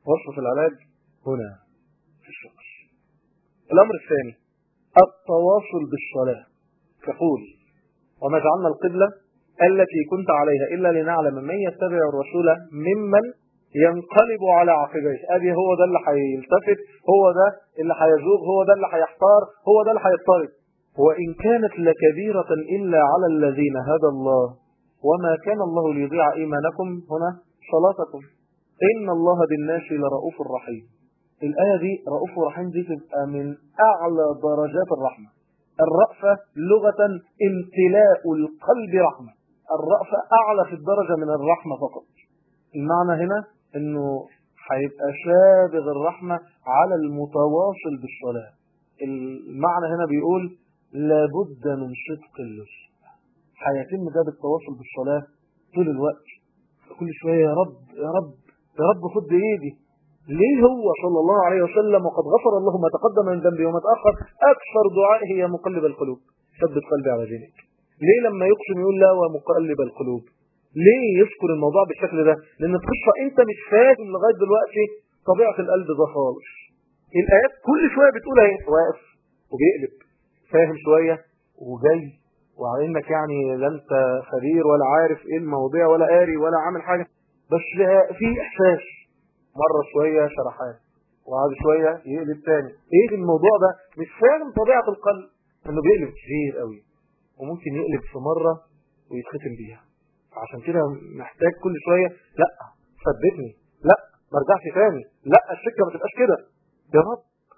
وصفة العلاج هنا في الشكر. الأمر الثاني التواصل بالصلاة. تقول وما جعلنا القبلة التي كنت عليها إلا لنعلم من يتبع الرسول ممن ينقلب على عقبيه. أدي هو ده اللي هيلتفت، هو ده اللي هيزوغ، هو ده اللي هيحتار، هو ده اللي هيضطرب. وإن كانت لكبيرة إلا على الذين هدى الله وما كان الله ليضيع إيمانكم هنا صلاتكم إن الله بالناس لرؤوف رحيم. الآية دي رؤوف رحيم دي تبقى من أعلى درجات الرحمة. الرأفة لغة امتلاء القلب رحمة. الرأفة أعلى في الدرجة من الرحمة فقط. المعنى هنا انه هيبقى شابغ الرحمة على المتواصل بالصلاة. المعنى هنا بيقول لابد من صدق اللسان. هيتم ده بالتواصل بالصلاة طول الوقت، كل شوية يا رب يا رب يا رب خد بإيدي. ليه هو صلى الله عليه وسلم وقد غفر الله ما تقدم من ذنبه وما تأخر أكثر دعائه يا مقلب القلوب ثبت قلبي على دينك؟ ليه لما يقسم يقول لا ومقلب القلوب؟ ليه يذكر الموضوع بالشكل ده؟ لأن القصة أنت مش فاهم لغاية دلوقتي طبيعة القلب ده خالص. الآيات كل شوية بتقولها ايه؟ واقف وبيقلب، فاهم شوية وجاي، وعلى انك يعني لا انت خبير ولا عارف ايه المواضيع ولا قاري ولا عامل حاجة، بس في احساس. مرة شوية شرحان وعاد شوية يقلب تاني. ايه الموضوع ده؟ مش فاهم طبيعة القلب انه بيقلب كتير قوي، وممكن يقلب في مرة ويتختم بيها. عشان كده محتاج كل شوية لا ثبتني، لا ما ارجعش تاني، لا السكة ما تبقاش كده يا رب.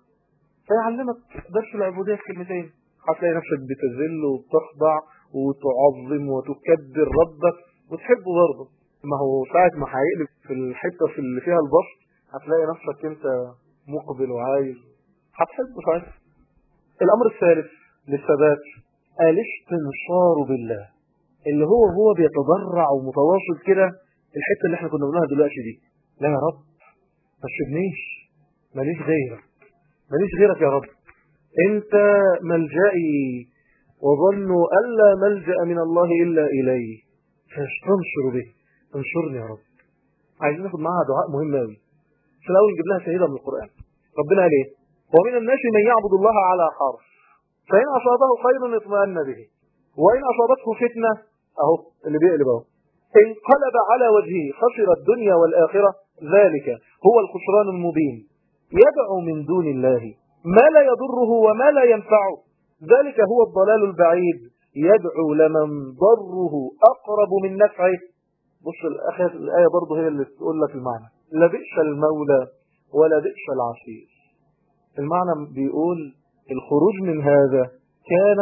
فيعلمك درس العبودية في كلمتين، هتلاقي نفسك بتذل وبتخضع وتعظم وتكبر ربك وتحبه برضه. ما هو ساعة ما هيقلب في الحتة في اللي فيها البسط هتلاقي نفسك انت مقبل وعايز هتحبه ساعتها. الامر الثالث للثبات الاستنصار بالله، اللي هو بيتضرع ومتواصل كده. الحتة اللي احنا كنا بنقولها دلوقتي دي، لا يا رب ما تسيبنيش، ماليش غيرك، ماليش غيرك يا رب، انت ملجئي وظنوا ألا ملجأ من الله إلا إليه فاستنصر به، انصرني يا رب. عايزين ناخد معاها دعاء مهم قوي. في الأول نجيب لها شهيدة من القرآن. ربنا قال ايه؟ ومن الناس من يعبد الله على حرف فإن أصابه خير اطمأن به وإن أصابته فتنة اهو اللي بيقلب اهو انقلب على وجهه خسر الدنيا والآخرة ذلك هو الخسران المبين. يدعو من دون الله ما لا يضره وما لا ينفعه ذلك هو الضلال البعيد. يدعو لمن ضره أقرب من نفعه. بص الآخر الآية برضه هي اللي تقول لك المعنى. لبئس المولى ولا بئس العشير. المعنى بيقول الخروج من هذا كان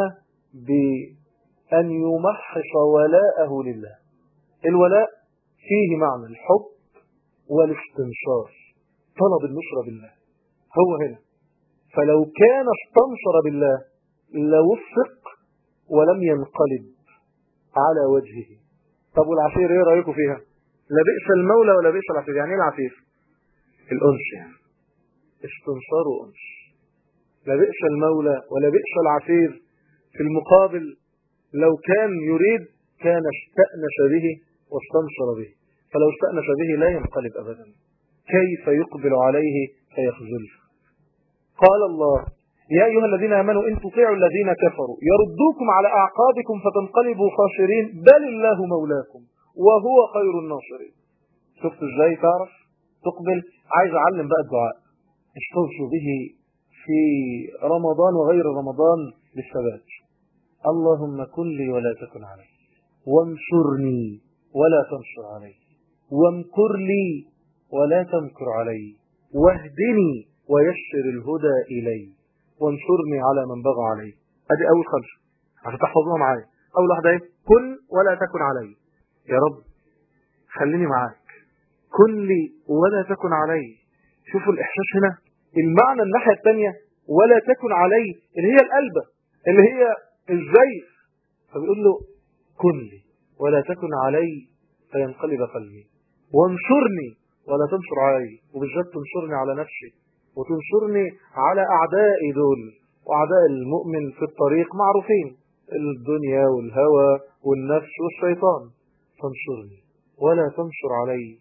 بأن يمحص ولاءه لله. الولاء فيه معنى الحب والاستنصار، طلب النصرة بالله. هو هنا فلو كان استنصر بالله لوفق ولم ينقلب على وجهه. طب والعشير ايه رأيكم فيها؟ لا بئس المولى ولا بئس العشير. يعني ايه العشير؟ الأنس، يعني استنصار وأنس. لا بئس المولى ولا بئس العشير. في المقابل لو كان يريد كان استأنس به واستنصر به، فلو استأنس به لا ينقلب أبدا. كيف يقبل عليه فيخذله؟ قال الله يا أيها الذين آمنوا إن تطيعوا الذين كفروا يردوكم على أعقابكم فتنقلبوا خاسرين بل الله مولاكم وهو خير الناصرين. شفت ازاي تعرف تقبل؟ عايز أعلم بقى الدعاء استوصوا به في رمضان وغير رمضان للثبات. اللهم كن لي ولا تكن علي، وانصرني ولا تنصر علي، وامكر لي ولا تمكر علي، واهدني ويسر الهدى إلي، وانصرني على من بغى علي. ادي اول خمسة عشان تحفظوها معايا. اول واحدة ايه؟ كن ولا تكن علي. يا رب خليني معاك، كن لي ولا تكن علي. شوفوا الاحساس هنا. المعنى الناحية الثانية ولا تكن علي اللي هي القلبة اللي هي الزيف، فبيقول له كن لي ولا تكن علي فينقلب قلبي، وانصرني ولا تنصر علي، وبالذات تنصرني على نفسي وتنصرني على أعدائي دول. وأعداء المؤمن في الطريق معروفين، الدنيا والهوى والنفس والشيطان. فانصرني ولا تنصر علي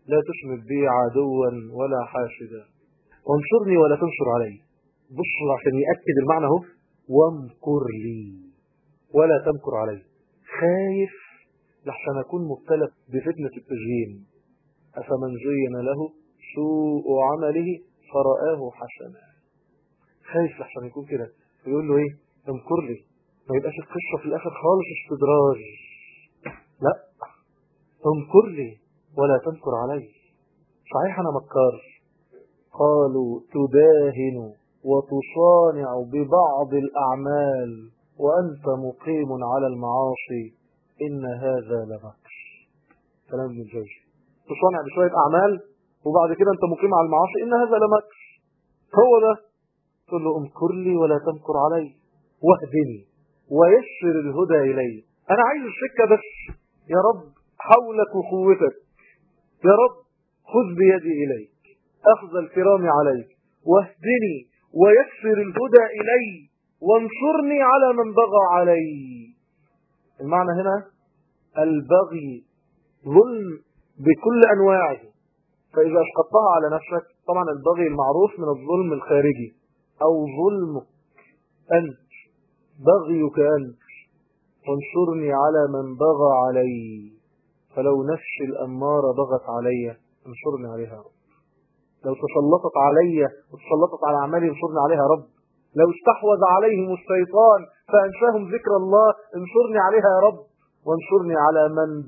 لا تشمت بي عدوا ولا حاشدا، وانصرني ولا تنصر علي. بصوا عشان يأكد المعنى اهو، وامكر لي ولا تمكر علي. خايف لحسن أكون مبتلى بفتنة التزيين. أفمن زين له سوء عمله فرآه حسنا. خايف لحسن يكون كده، يقول له ايه؟ امكر لي، ما يبقاش القصة في الآخر خالص استدراج. لا، امكر لي ولا تمكر علي. صحيح أنا مكار. قالوا تداهن وتصانع ببعض الأعمال وأنت مقيم على المعاصي، إن هذا لمكر. كلام ابن الجوزي. تصانع بشوية أعمال وبعد كده أنت مقيم على المعاصي، إن هذا لمكر. هو ده. تقول له امكر لي ولا تمكر علي، واهدني ويسر الهدى إلي. أنا عايز السكة بس يا رب، حولك وقوتك يا رب، خذ بيدي إليك، أخذ الكرام عليك، واهدني ويسر الهدى إلي، وانصرني على من بغى علي. المعنى هنا البغي ظلم بكل أنواعه، فإذا أسقطتها على نفسك، طبعا البغي المعروف من الظلم الخارجي أو ظلمك أنت، بغيك أنت. وانصرني على من بغى علي، فلو نفسي الأمارة بغت علي انصرني عليها يا رب. لو تسلطت علي وتسلطت على أعمالي انصرني عليها يا رب. لو استحوذ عليهم الشيطان فأنساهم ذكر الله انصرني عليها يا رب. وانصرني على من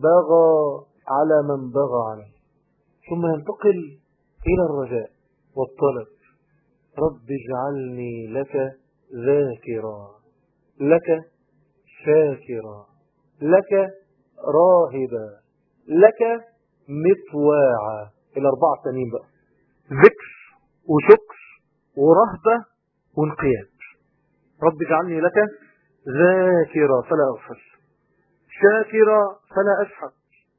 بغى علي. ثم ينتقل إلى الرجاء والطلب. رب اجعلني لك ذاكرا، لك شاكرا، لك راهبا، لك مطواعا. الأربعة التانيين بقى: ذكر وشكر ورهبة وانقياد. رب اجعلني لك ذاكرا فلا أغفل، شاكرا فلا أشحت،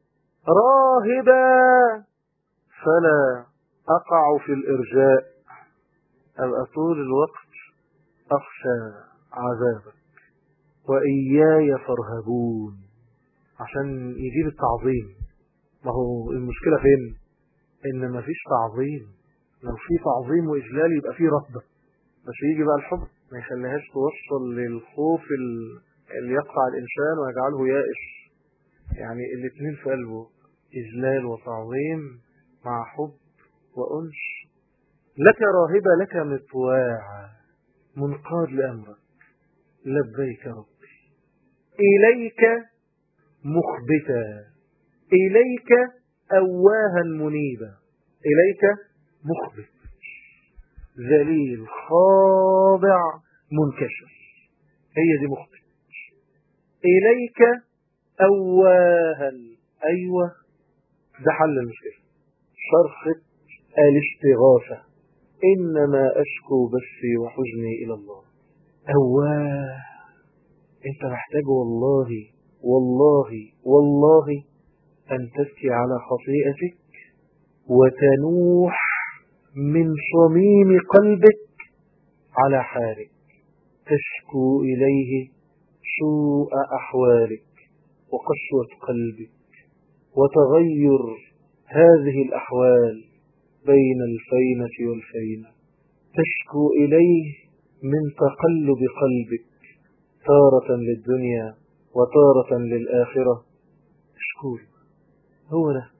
راهبا فلا أقع في الإرجاء، أبقى طول الوقت أخشى عذابك، وإياي فارهبون. عشان يجيب التعظيم. ما هو المشكلة فين؟ إن ما فيش تعظيم. لو في تعظيم وإجلال يبقى فيه رهبة، بس يجي بقى الحب ما يخليهاش توصل للخوف اللي يقطع الإنسان ويجعله يائس. يعني الاثنين في قلبه، إجلال وتعظيم مع حب وأنس. لك راهبة، لك مطواعا، منقاد لأمرك، لبيك ربي، إليك مخبتا، إليك أواها منيبا. إليك مخبت، ذليل خاضع منكسر، هي دي مخبت. إليك أواها، أيوة ده حل المشكلة. صرخة الاستغاثة، إنما أشكو بثي وحزني إلى الله. أواه، أنت محتاج والله والله والله أن تبكي على خطيئتك وتنوح من صميم قلبك على حالك، تشكو إليه سوء أحوالك وقسوة قلبك وتغير هذه الأحوال بين الفينة والفينة. تشكو إليه من تقلب قلبك تارة للدنيا وتارة للآخرة. تشكو هو ده.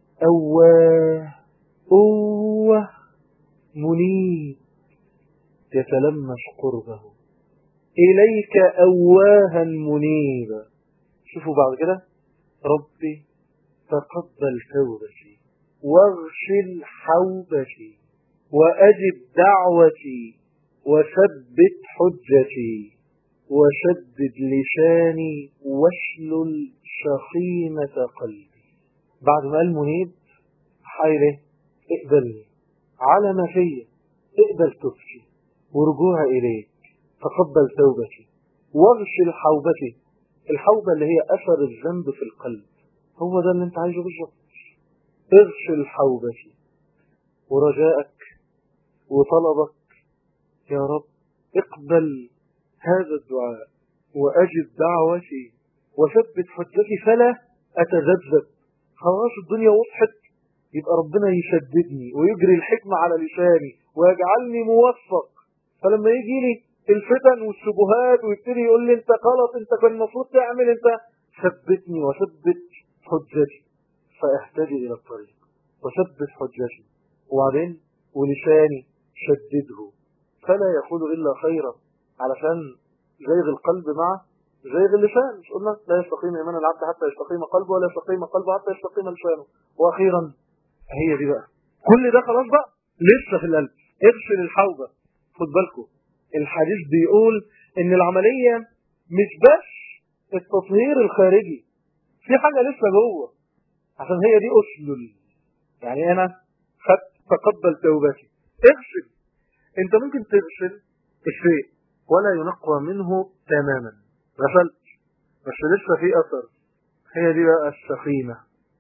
أواه منيب يتلمس قربه. إليك أواها منيبا. شوفوا بعد كده: ربي تقبل توبتي واغسل حوبتي وأجب دعوتي وثبت حجتي وشدد لساني واسلل شخيمة قلبي. بعد ما قال منيب حيره، اقبلني على ما فيه، اقبل توبتي ورجوع إليك، تقبل توبتي واغسل حوبتي. الحوبة اللي هي أثر الذنب في القلب، هو ده اللي انت عايزه بالظبط. اغسل حوبتي. ورجائك وطلبك يا رب اقبل هذا الدعاء وأجب دعوتي وثبت حجتي فلا أتذبذب. خلاص الدنيا وضحت، يبقى ربنا يشددني ويجري الحكمة على لساني ويجعلني موفق. فلما يجي لي الفتن والشبهات ويبتدي يقول لي انت غلط، انت كان المفروض تعمل، انت ثبتني وثبت حجتي فاهتدي الى الطريق وثبت حجتي. وبعدين ولساني شدده فلا يقول الا خيرا، علشان زيغ القلب مع زيغ اللسان. مش قلنا لا يستقيم ايمان العبد حتى يستقيم قلبه ولا يستقيم قلبه حتى يستقيم لسانه. واخيرا هي دي بقى، كل ده خلاص بقى لسه في القلب. اغسل الحوضة. خد بالكم الحديث بيقول ان العملية مش بس التطهير الخارجي، في حاجة لسه جوه، عشان هي دي أسلل. يعني انا خدت تقبل توبتي، اغسل. انت ممكن تغسل الشيء ولا ينقى منه تماما، غسلت بس لسه في اثر. هي دي بقى السخيمة،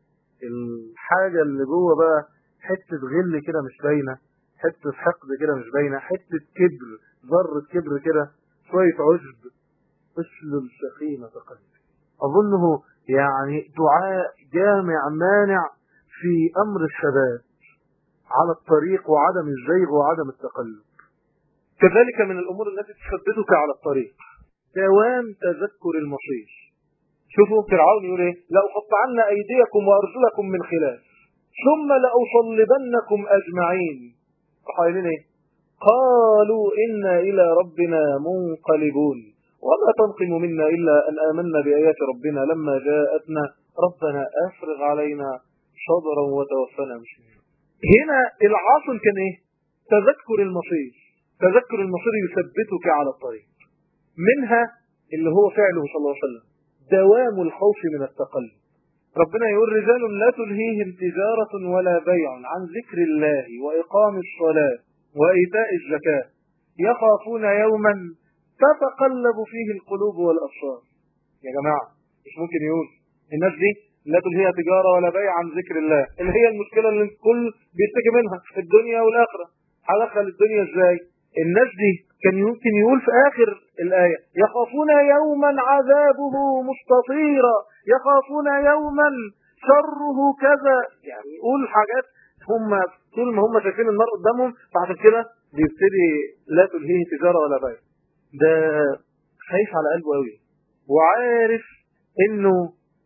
الحاجة اللي جوه بقى، حتة غل كده مش باينة، حتة حقد كده مش باينة، حتة كبر، ذرة كبر كده، شوية عجب. اسلل سخيمة قلبي. أظنه يعني دعاء جامع مانع في أمر الثبات على الطريق وعدم الزيغ وعدم التقلب. كذلك من الأمور التي تثبتك على الطريق دوام تذكر المصير. شوفوا فرعون يقول ايه؟ لأقطعن أيديكم وأرجلكم من خلاف ثم لأصلبنكم أجمعين. قائلين ايه؟ قالوا إنا إلى ربنا منقلبون وما تنقم منا إلا أن آمنا بآيات ربنا لما جاءتنا ربنا أفرغ علينا صبرا وتوفنا مسلمين. هنا العاصل كان ايه؟ تذكر المصير. تذكر المصير يثبتك على الطريق. منها اللي هو فعله صلى الله عليه وسلم دوام الخوف من التقلب. ربنا يقول رجال لا تلهيهم تجارة ولا بيع عن ذكر الله وإقام الصلاة وإيتاء الزكاة يخافون يوما تتقلب فيه القلوب والأبصار. يا جماعة مش ممكن يقول الناس دي لا تلهيها تجارة ولا بيع عن ذكر الله، اللي هي المشكلة اللي الكل بيشتكي منها في الدنيا والآخرة. هدخل الدنيا ازاي؟ الناس دي كان يمكن يقول في آخر الآية يخافون يوما عذابه مستطيرا، يخافون يوما شره كذا. يعني يقول حاجات هم طول ما هم شايفين النار قدامهم، فعشان كده بيبتدي لا تلهيه تجارة ولا بيع. ده خايف على قلبه قوي وعارف انه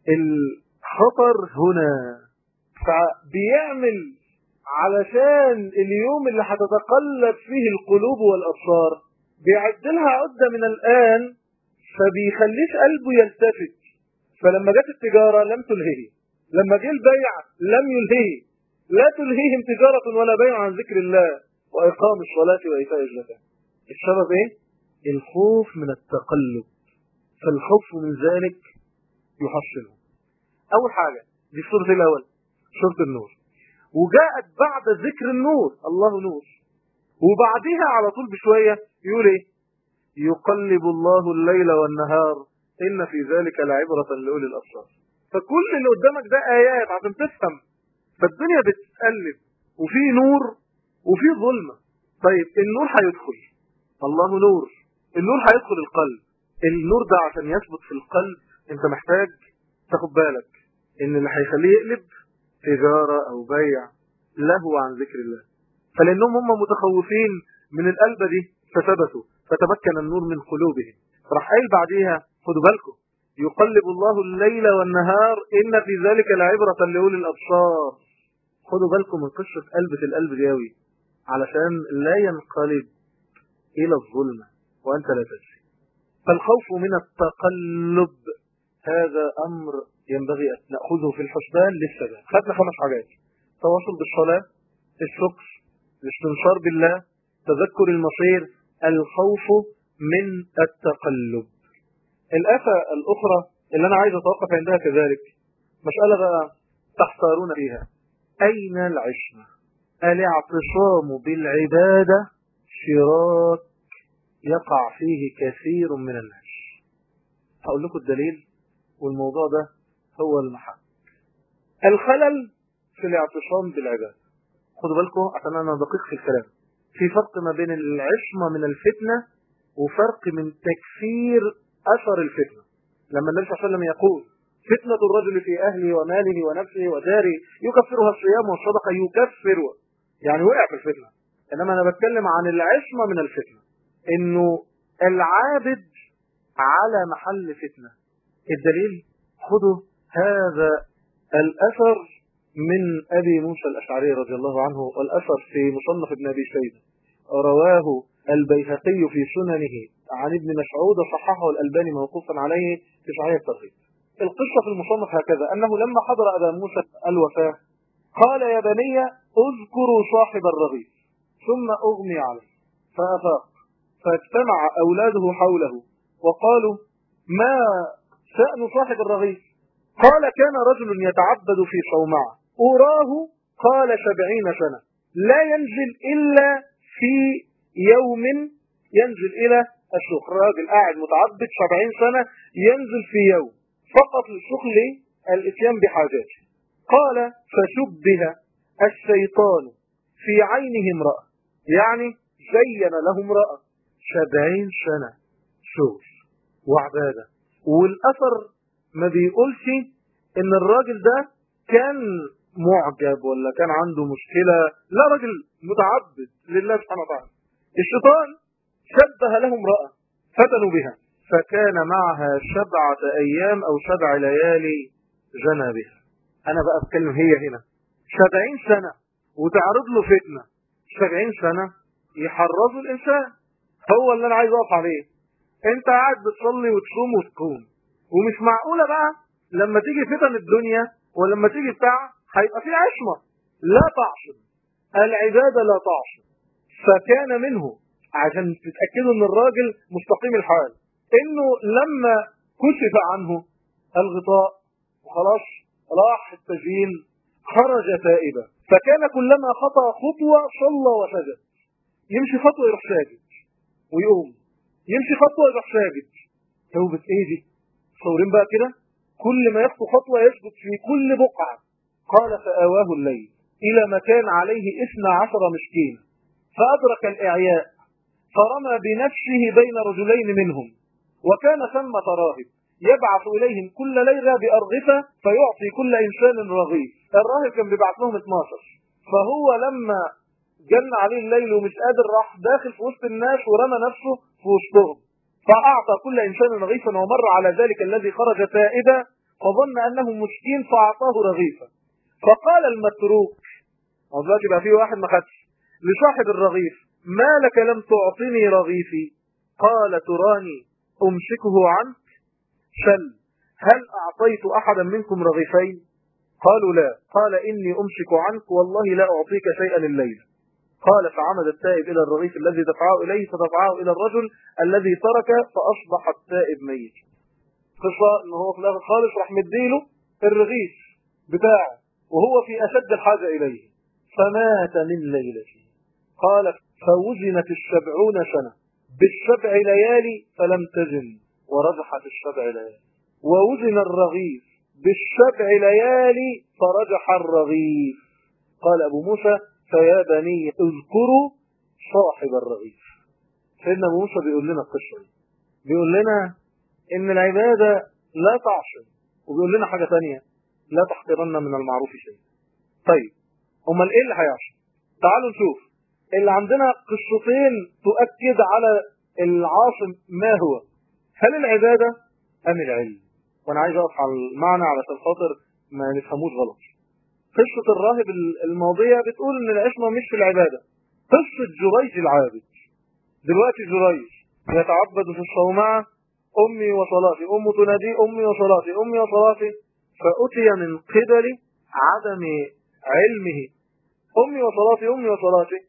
الخطر هنا، فبيعمل علشان اليوم اللي هتتقلب فيه القلوب والأبصار بيعد لها عدة من الآن، فبيخليش قلبه يلتفت. فلما جت التجارة لم تلهيه، لما جه البيع لم يلهيه. لا تلهيهم تجارة ولا بيع عن ذكر الله وإقام الصلاة وإيتاء الزكاة. السبب ايه؟ الخوف من التقلب. فالخوف من ذلك يحصله. أول حاجة دي السورة الأول، سورة النور، وجاءت بعد ذكر النور الله نور، وبعدها على طول بشوية يقول ايه؟ يقلب الله الليل والنهار إن في ذلك لعبرة لأولي الأبصار. فكل اللي قدامك ده آيات عشان تفهم. فالدنيا بتتقلب وفي نور وفي ظلمة. طيب النور هيدخل، الله نور، النور هيدخل القلب. النور ده عشان يثبت في القلب انت محتاج تاخد بالك ان اللي هيخليه يقلب تجارة او بيع لهو عن ذكر الله. فلانهم هم متخوفين من القلب دي فثبتوا فتمكن النور من قلوبهم. راح قايل بعديها خدوا بالكم يقلب الله الليل والنهار إن في ذلك لعبرة لأولي الأبصار. خدوا بالكم من قصة قلبة القلب دي قوي علشان لا ينقلب إلى الظلمة وأنت لا تدري. فالخوف من التقلب هذا أمر ينبغي أن نأخذه في الحسبان للسبب. خدنا 5 حاجات: تواصل بالصلاة، الشكر، الاستنصار بالله، تذكر المصير، الخوف من التقلب. الآفة الأخرى اللي أنا عايز أتوقف عندها كذلك مسألة بقى تحتارون فيها: أين العشمة؟ الاعتصام بالعبادة شراك يقع فيه كثير من الناس. هقول لكم الدليل والموضوع ده هو المحك. الخلل في الاعتصام بالعبادة. خدوا بالكم عشان أنا دقيق في الكلام. في فرق ما بين العصمة من الفتنة وفرق من تكفير أثر الفتنة. لما النبي صلى الله عليه وسلم يقول فتنة الرجل في أهله وماله ونفسه وداره يكفرها الصيام والصدقة، يكفر يعني وقع في الفتنة. إنما أنا بتكلم عن العصمة من الفتنة، إنه العابد على محل فتنة. الدليل خذوا هذا الأثر من أبي موسى الأشعري رضي الله عنه، والأثر في مصنف ابن أبي شيبة، رواه البيهقي في سننه عن ابن مسعود وصححه الألباني موقوفا عليه في صحيح الترغيب. القصة في المصنف هكذا، أنه لما حضر أبا موسى الوفاة قال يا بني اذكروا صاحب الرغيف، ثم أغمي عليه فأفاق، فاجتمع أولاده حوله وقالوا ما شأن صاحب الرغيف؟ قال كان رجل يتعبد في صومعة أراه قال 70 سنة لا ينزل إلا في يوم ينزل إلى السوق. راجل قاعد متعبد 70 سنة ينزل في يوم فقط للسوق الاتيان بحاجاته. قال فشبه الشيطان في عينه امرأة، يعني زين له امرأة 70 سنة شغل وعبادة. والأثر ما بيقولش ان الراجل ده كان معجب ولا كان عنده مشكلة، لا، راجل متعبد لله سبحانه وتعالى. الشيطان شبه له امرأة فتنوا بها، فكان معها 7 أيام أو 7 ليالي جنى بها. أنا بقى أتكلم هي هنا 70 سنة وتعرض له فتنة 70 سنة يحرزوا الإنسان. هو اللي أنا عايز أقف عليه. أنت قاعد بتصلي وتصوم وتقوم، ومش معقولة بقى لما تيجي فتن الدنيا ولما تيجي بتاع هيبقى في عصمة. لا تعصم العبادة، لا تعصم. فكان منه عشان تتأكدوا ان الراجل مستقيم الحال، انه لما كشف عنه الغطاء وخلاص راح التجين خرج تائبا، فكان كلما خطأ خطوة صلى وسجد. يمشي خطوة يروح ساجد ويقوم، يمشي خطوة يروح ساجد. توبة ايه دي؟ صورين بقى كده، كل ما يخطو خطوة يسجد في كل بقعة. قال فآواه الليل إلى مكان عليه 12 مسكين فأدرك الإعياء فرمى بنفسه بين رجلين منهم، وكان ثمة راهب يبعث إليهم كل ليلة بأرغفة فيعطي كل إنسان رغيف. الراهب كان بيبعث لهم 12، فهو لما جن عليه الليل ومش قادر راح داخل في وسط الناس ورمى نفسه في وسطهم، فأعطى كل إنسان رغيفا، ومر على ذلك الذي خرج تائبا فظن أنه مسكين فأعطاه رغيفا. فقال المتروك، دلوقتي بقى في واحد ما خدش، لصاحب الرغيف ما لك لم تعطني رغيفي؟ قال تراني أمسكه عنك؟ سل هل أعطيت أحدا منكم رغيفين؟ قالوا لا. قال إني أمسك عنك والله لا أعطيك شيئا الليلة. قال فعمد التائب إلى الرغيف الذي دفعه إليه فدفعه إلى الرجل الذي ترك فأصبح التائب ميت. قصة إنه هو في الآخر خالص راح مديله الرغيف بتاعه وهو في أشد الحاجة إليه فمات من ليلته. قال فوزنت 70 سنة ب7 ليالي فلم تزن ورجحت 7 ليالي، ووزن الرغيف ب7 ليالي فرجح الرغيف. قال أبو موسى فيا بني اذكروا صاحب الرغيف. سيدنا أبو موسى بيقول لنا القصة دي، بيقول لنا إن العبادة لا تعصم، وبيقول لنا حاجة ثانية لا تحقرن من المعروف شيء. طيب امال ايه اللي هيعصم؟ تعالوا نشوف اللي عندنا قصتين تؤكد على العاصم ما هو، هل العبادة ام العلم؟ وانا عايز اقف على المعنى علشان خاطر ما نفهموش غلط. قصة الراهب الماضية بتقول ان العصمة مش في العبادة. قصة جريج العابد، دلوقتي جريج يتعبد في الصومعة امي وصلاتي، ام تنادي امي وصلاتي امي وصلاتي، فأتي من قبل عدم علمه امي وصلاتي امي وصلاتي،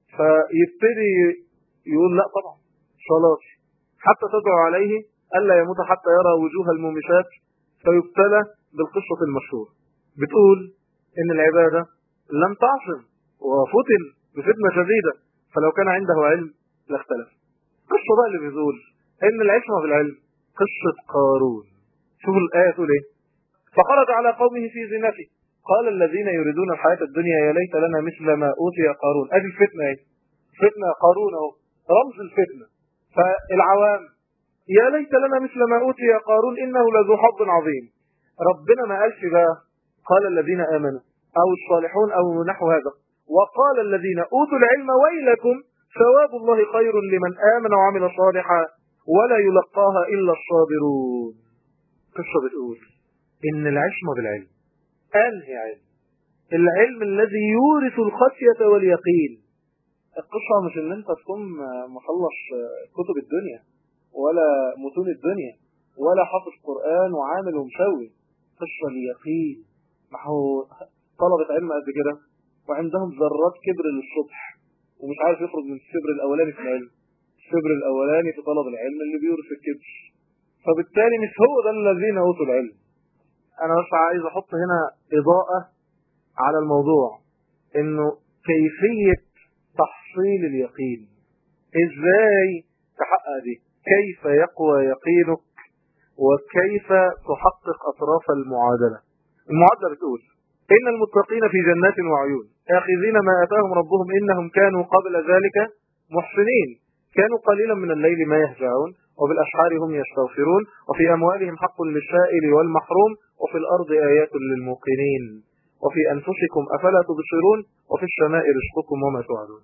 فيبتدي يقول لا طبعا صلاتي، حتى تدعو عليه ألا يموت حتى يرى وجوه المومسات فيبتلى بالقصة المشهورة. بتقول إن العبادة لم تعصم وفتن بفتنة شديدة، فلو كان عنده علم لاختلف. قصة بقى اللي بيقول إن العصمة في العلم قصة قارون. شوفوا الآية تقول إيه؟ فخرج على قومه في زينته قال الذين يريدون الحياة الدنيا يا ليت لنا مثل ما أوتي قارون. أدي الفتنة إيه؟ فتنة قارون أهو، رمز الفتنة. فالعوام يا ليت لنا مثل ما أوتي قارون إنه لذو حظ عظيم. ربنا ما قالش بقى قال الذين آمنوا أو الصالحون أو نحو هذا، وقال الذين أوتوا العلم ويلكم ثواب الله خير لمن آمن وعمل صالحا ولا يلقاها إلا الصابرون. قصة بتقول إن العشمة بالعلم أنهي علم؟ العلم الذي يورث الخشية واليقين. القصة مش ان انت تكون مخلص كتب الدنيا ولا متون الدنيا ولا حافظ قرآن وعامل ومسوي. قصة اليقين. ما هو طلبة علم قد كده وعندهم ذرات كبر للصبح ومش عارف يخرج من الشبر الاولاني في العلم. الشبر الاولاني في طلب العلم اللي بيورث الكبر. فبالتالي مش هو ده الذين اوتوا العلم. انا بس عايز احط هنا اضاءة على الموضوع، انه كيفية تحصيل اليقين، ازاي تحقق دي، كيف يقوى يقينك وكيف تحقق اطراف المعادلة. المعادلة بتقول ان المتقين في جنات وعيون آخذين ما آتاهم ربهم إنهم كانوا قبل ذلك محسنين كانوا قليلا من الليل ما يهجعون وبالأسحار هم يستغفرون وفي أموالهم حق للسائل والمحروم وفي الأرض آيات للموقنين وفي أنفسكم أفلا تبصرون وفي السماء رزقكم وما توعدون.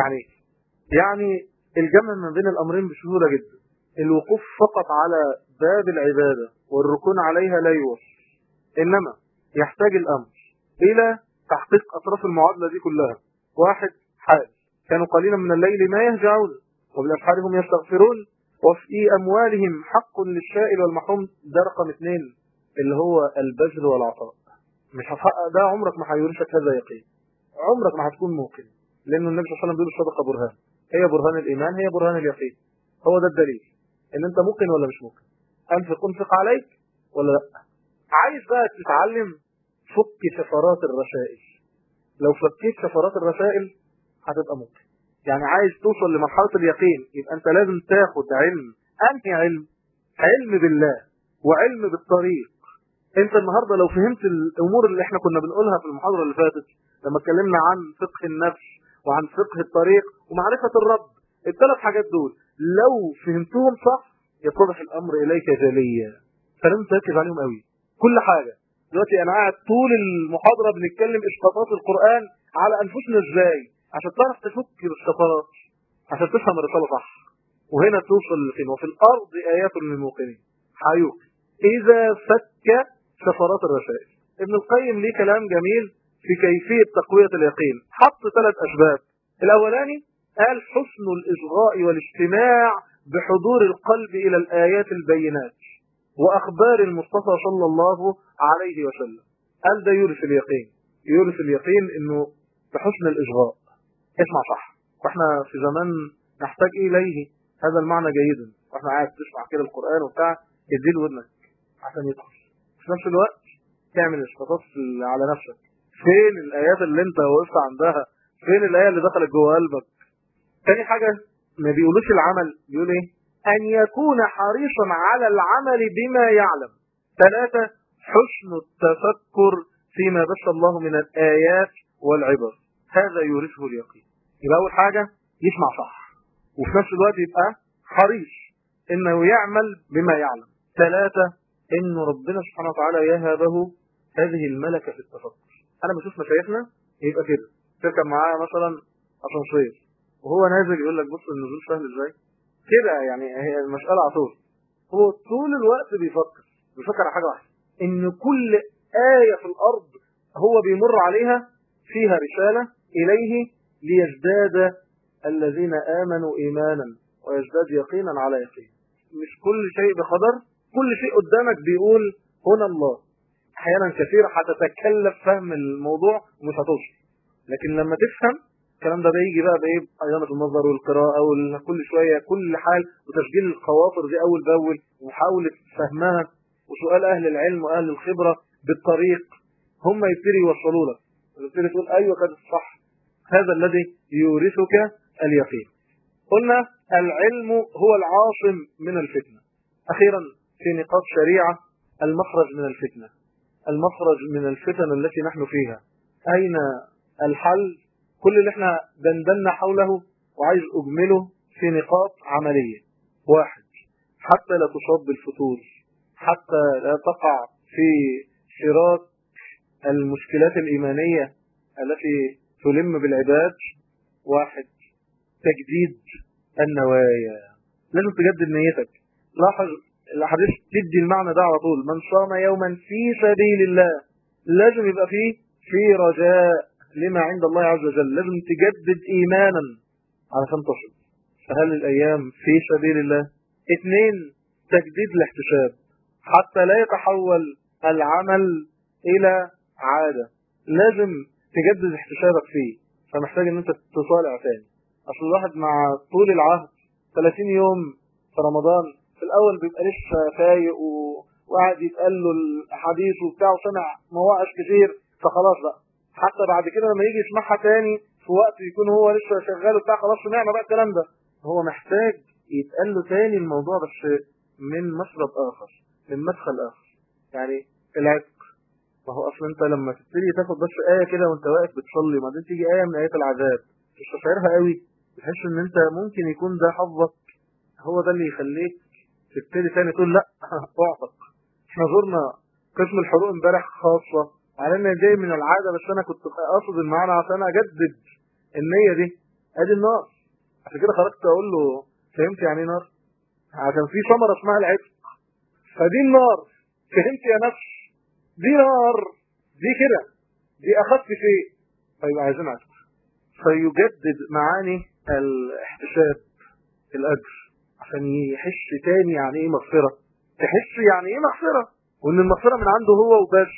يعني الجمع من بين الأمرين بسهولة جدا. الوقوف فقط على باب العبادة والركون عليها لا يوصل، إنما يحتاج الأمر إلى تحقيق أطراف المعادلة دي كلها. واحد، حال كانوا قليلا من الليل ما يهجعون وبالأسحار هم يستغفرون وفي أموالهم حق للسائل والمحروم. ده رقم 2 اللي هو البذل والعطاء. مش هتحقق ده عمرك ما هيورثك هذا يقين، عمرك ما هتكون موقن، لأن النبي صلى الله عليه وسلم بيقول الصدقة برهان، هي برهان الإيمان، هي برهان اليقين. هو ده الدليل إن أنت موقن ولا مش موقن. أنفق عليك ولا لا. عايز بقى تتعلم فك شفرات الرسائل. لو فكيت شفرات الرسائل هتبقى ممكن. يعني عايز توصل لمرحلة اليقين يبقى انت لازم تاخد علم. انهي علم؟ علم بالله وعلم بالطريق. انت النهاردة لو فهمت الامور اللي احنا كنا بنقولها في المحاضرة اللي فاتت لما اتكلمنا عن فقه النفس وعن فقه الطريق ومعرفة الرب، ال3 حاجات دول لو فهمتهم صح يتضح الامر اليك جليا. فلازم تركز عليهم قوي. كل حاجة دلوقتي انا قاعد طول المحاضرة بنتكلم اسقاطات القرآن على انفسنا ازاي عشان تعرف تفك الشفرات عشان تفهم الرسالة صح. وهنا توصل لليقين. وفي الارض ايات للموقنين حيوك اذا فك شفرات الرسائل. ابن القيم ليه كلام جميل في كيفية تقوية اليقين. حط 3 اسباب. الاولاني قال حسن الاصغاء والاستماع بحضور القلب الى الايات البينات واخبار المصطفى صلى الله عليه وسلم. قال ده يورث اليقين. يورث اليقين انه بحسن الاصغاء. اسمع صح. واحنا في زمان نحتاج اليه هذا المعنى جيدا. واحنا قاعد تسمع كده القرآن وبتاع اديل ودنك عشان يدخل. في نفس الوقت تعمل اسقاطات على نفسك. فين الايات اللي انت وقفت عندها؟ فين الايه اللي دخلت جوه قلبك؟ تاني حاجة ما بيقولوش العمل، بيقول ايه؟ ان يكون حريصا على العمل بما يعلم. 3 حسن التفكر فيما بث الله من الايات والعبر. هذا يورثه اليقين. يبقى اول حاجة يسمع صح وفي نفس الوقت يبقى حريص انه يعمل بما يعلم. 3 انه ربنا سبحانه وتعالى يهبه هذه الملكة في التفكر. انا بشوف مشايخنا يبقى كده تركب معاه مثلا اسانسير وهو نازل يقول لك بص النزول سهل ازاي كده. يعني هي المسألة عطول. هو طول الوقت بيفكر على حاجة واحدة، ان كل آية في الارض هو بيمر عليها فيها رسالة اليه ليزداد الذين آمنوا إيمانا ويزداد يقينا على يقين. مش كل شيء بقدر. كل شيء قدامك بيقول هنا الله. احيانا كثيرة هتتكلف فهم الموضوع ومش هتوصل، لكن لما تفهم الكلام ده بيجي بقى بايه؟ ايامة النظر والقراءة وكل شوية كل حال وتسجيل الخواطر دي اول باول ومحاولة فهمها وسؤال اهل العلم واهل الخبرة بالطريق. هم يبتدي يوصلوا لك ويبتدي تقول ايوه كده صح. هذا الذي يورثك اليقين. قلنا العلم هو العاصم من الفتنة. اخيرا في نقاط شريعة المخرج من الفتنة. المخرج من الفتن التي نحن فيها. اين الحل؟ كل اللي احنا دندنا حوله وعايز اجمله في نقاط عملية. 1 حتى لا تصاب بالفتور، حتى لا تقع في شراك المشكلات الإيمانية التي تلم بالعباد. واحد، تجديد النوايا، لازم تجدد نيتك. لاحظ الأحاديث تدي المعنى ده على طول، من صام يوما في سبيل الله، لازم يبقى فيه في رجاء لما عند الله عز وجل، لازم تجدد إيمانا علشان تصل. فهل الأيام في سبيل الله؟ اثنين، تجديد الاحتساب حتى لا يتحول العمل إلى عادة، لازم تجدد احتسابك فيه. فمحتاج ان انت تصالع تاني. اصل الواحد مع طول العهد 30 يوم في رمضان في الاول بيبقى لسه فايق وقاعد يتقال له الحديث وبتاع وسمع مواعظ كتير، فخلاص بقى حتى بعد كده لما يجي يسمعها تاني في وقت يكون هو لسه شغال وبتاع خلاص سمعنا بقى الكلام ده، هو محتاج يتقال له تاني الموضوع بس من مشرب اخر، من مدخل اخر. يعني العتق، ما هو اصلا انت لما تبتدي تاخد بس آية كده وانت واقف بتصلي وبعدين تيجي آية من آيات العذاب تستشعرها قوي، تحس ان انت ممكن يكون ده حظك، هو ده اللي يخليك تبتدي تاني تقول لا اعتق. احنا زرنا قسم الحقوق امبارح خاصة على ان جاي من العادة، بس انا كنت اقصد المعنى عشان اجدد النية دي. ادي النار، عشان كده خرجت اقول له فهمت يعني ايه نار؟ عشان في ثمرة اسمها العتق، فدي النار. فهمت يا نفس؟ دي نار، دي كده، دي اخف شيء. فيبقى عايزين عتق، فيجدد معاني الاحتساب الاجر عشان يحس تاني يعني ايه مغفرة، تحس يعني ايه مغفرة، وان المغفرة من عنده هو وبس.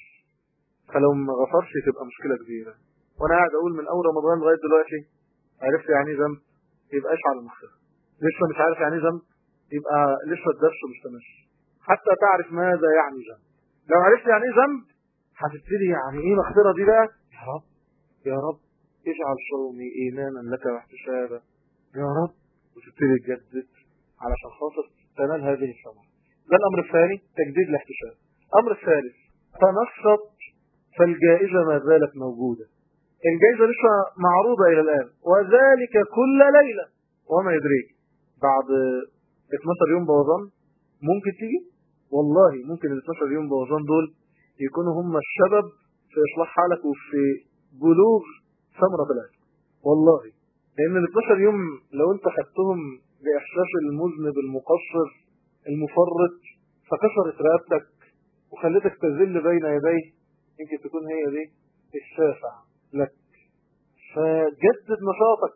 فلو ما غفرش تبقى مشكلة كبيرة. وانا قاعد اقول من اول رمضان لغاية دلوقتي عرفت يعني ايه ذنب، يبقى اشعل المغفرة. لسه مش عارف يعني ايه ذنب، يبقى لسه الدرس مستمر حتى تعرف ماذا يعني ذنب. لو عرفت يعني ايه ذنب هتبتدي يعني ايه مغفرة دي بقى. يا رب يا رب اجعل صومي ايمانا لك واحتسابا يا رب، وتبتدي تجدد علشان خاطر تنال هذه الثمرة. ده الامر الثاني، تجديد الاحتساب. الامر الثالث، تنشط، فالجائزة ما زالت موجودة. الجائزة لسه معروضة الى الان، وذلك كل ليلة. وما يدريك بعد 12 يوم بوظان ممكن تيجي، والله ممكن ال 12 يوم بوظان دول يكونوا هم السبب في اصلاح حالك وفي بلوغ ثمرة العتق. والله لان ال 12 يوم لو انت خدتهم باحساس المذنب المقصر المفرط فكسرت رقبتك وخلتك تذل بين يديه، يمكن تكون هي دي الشافع لك. فجدد نشاطك،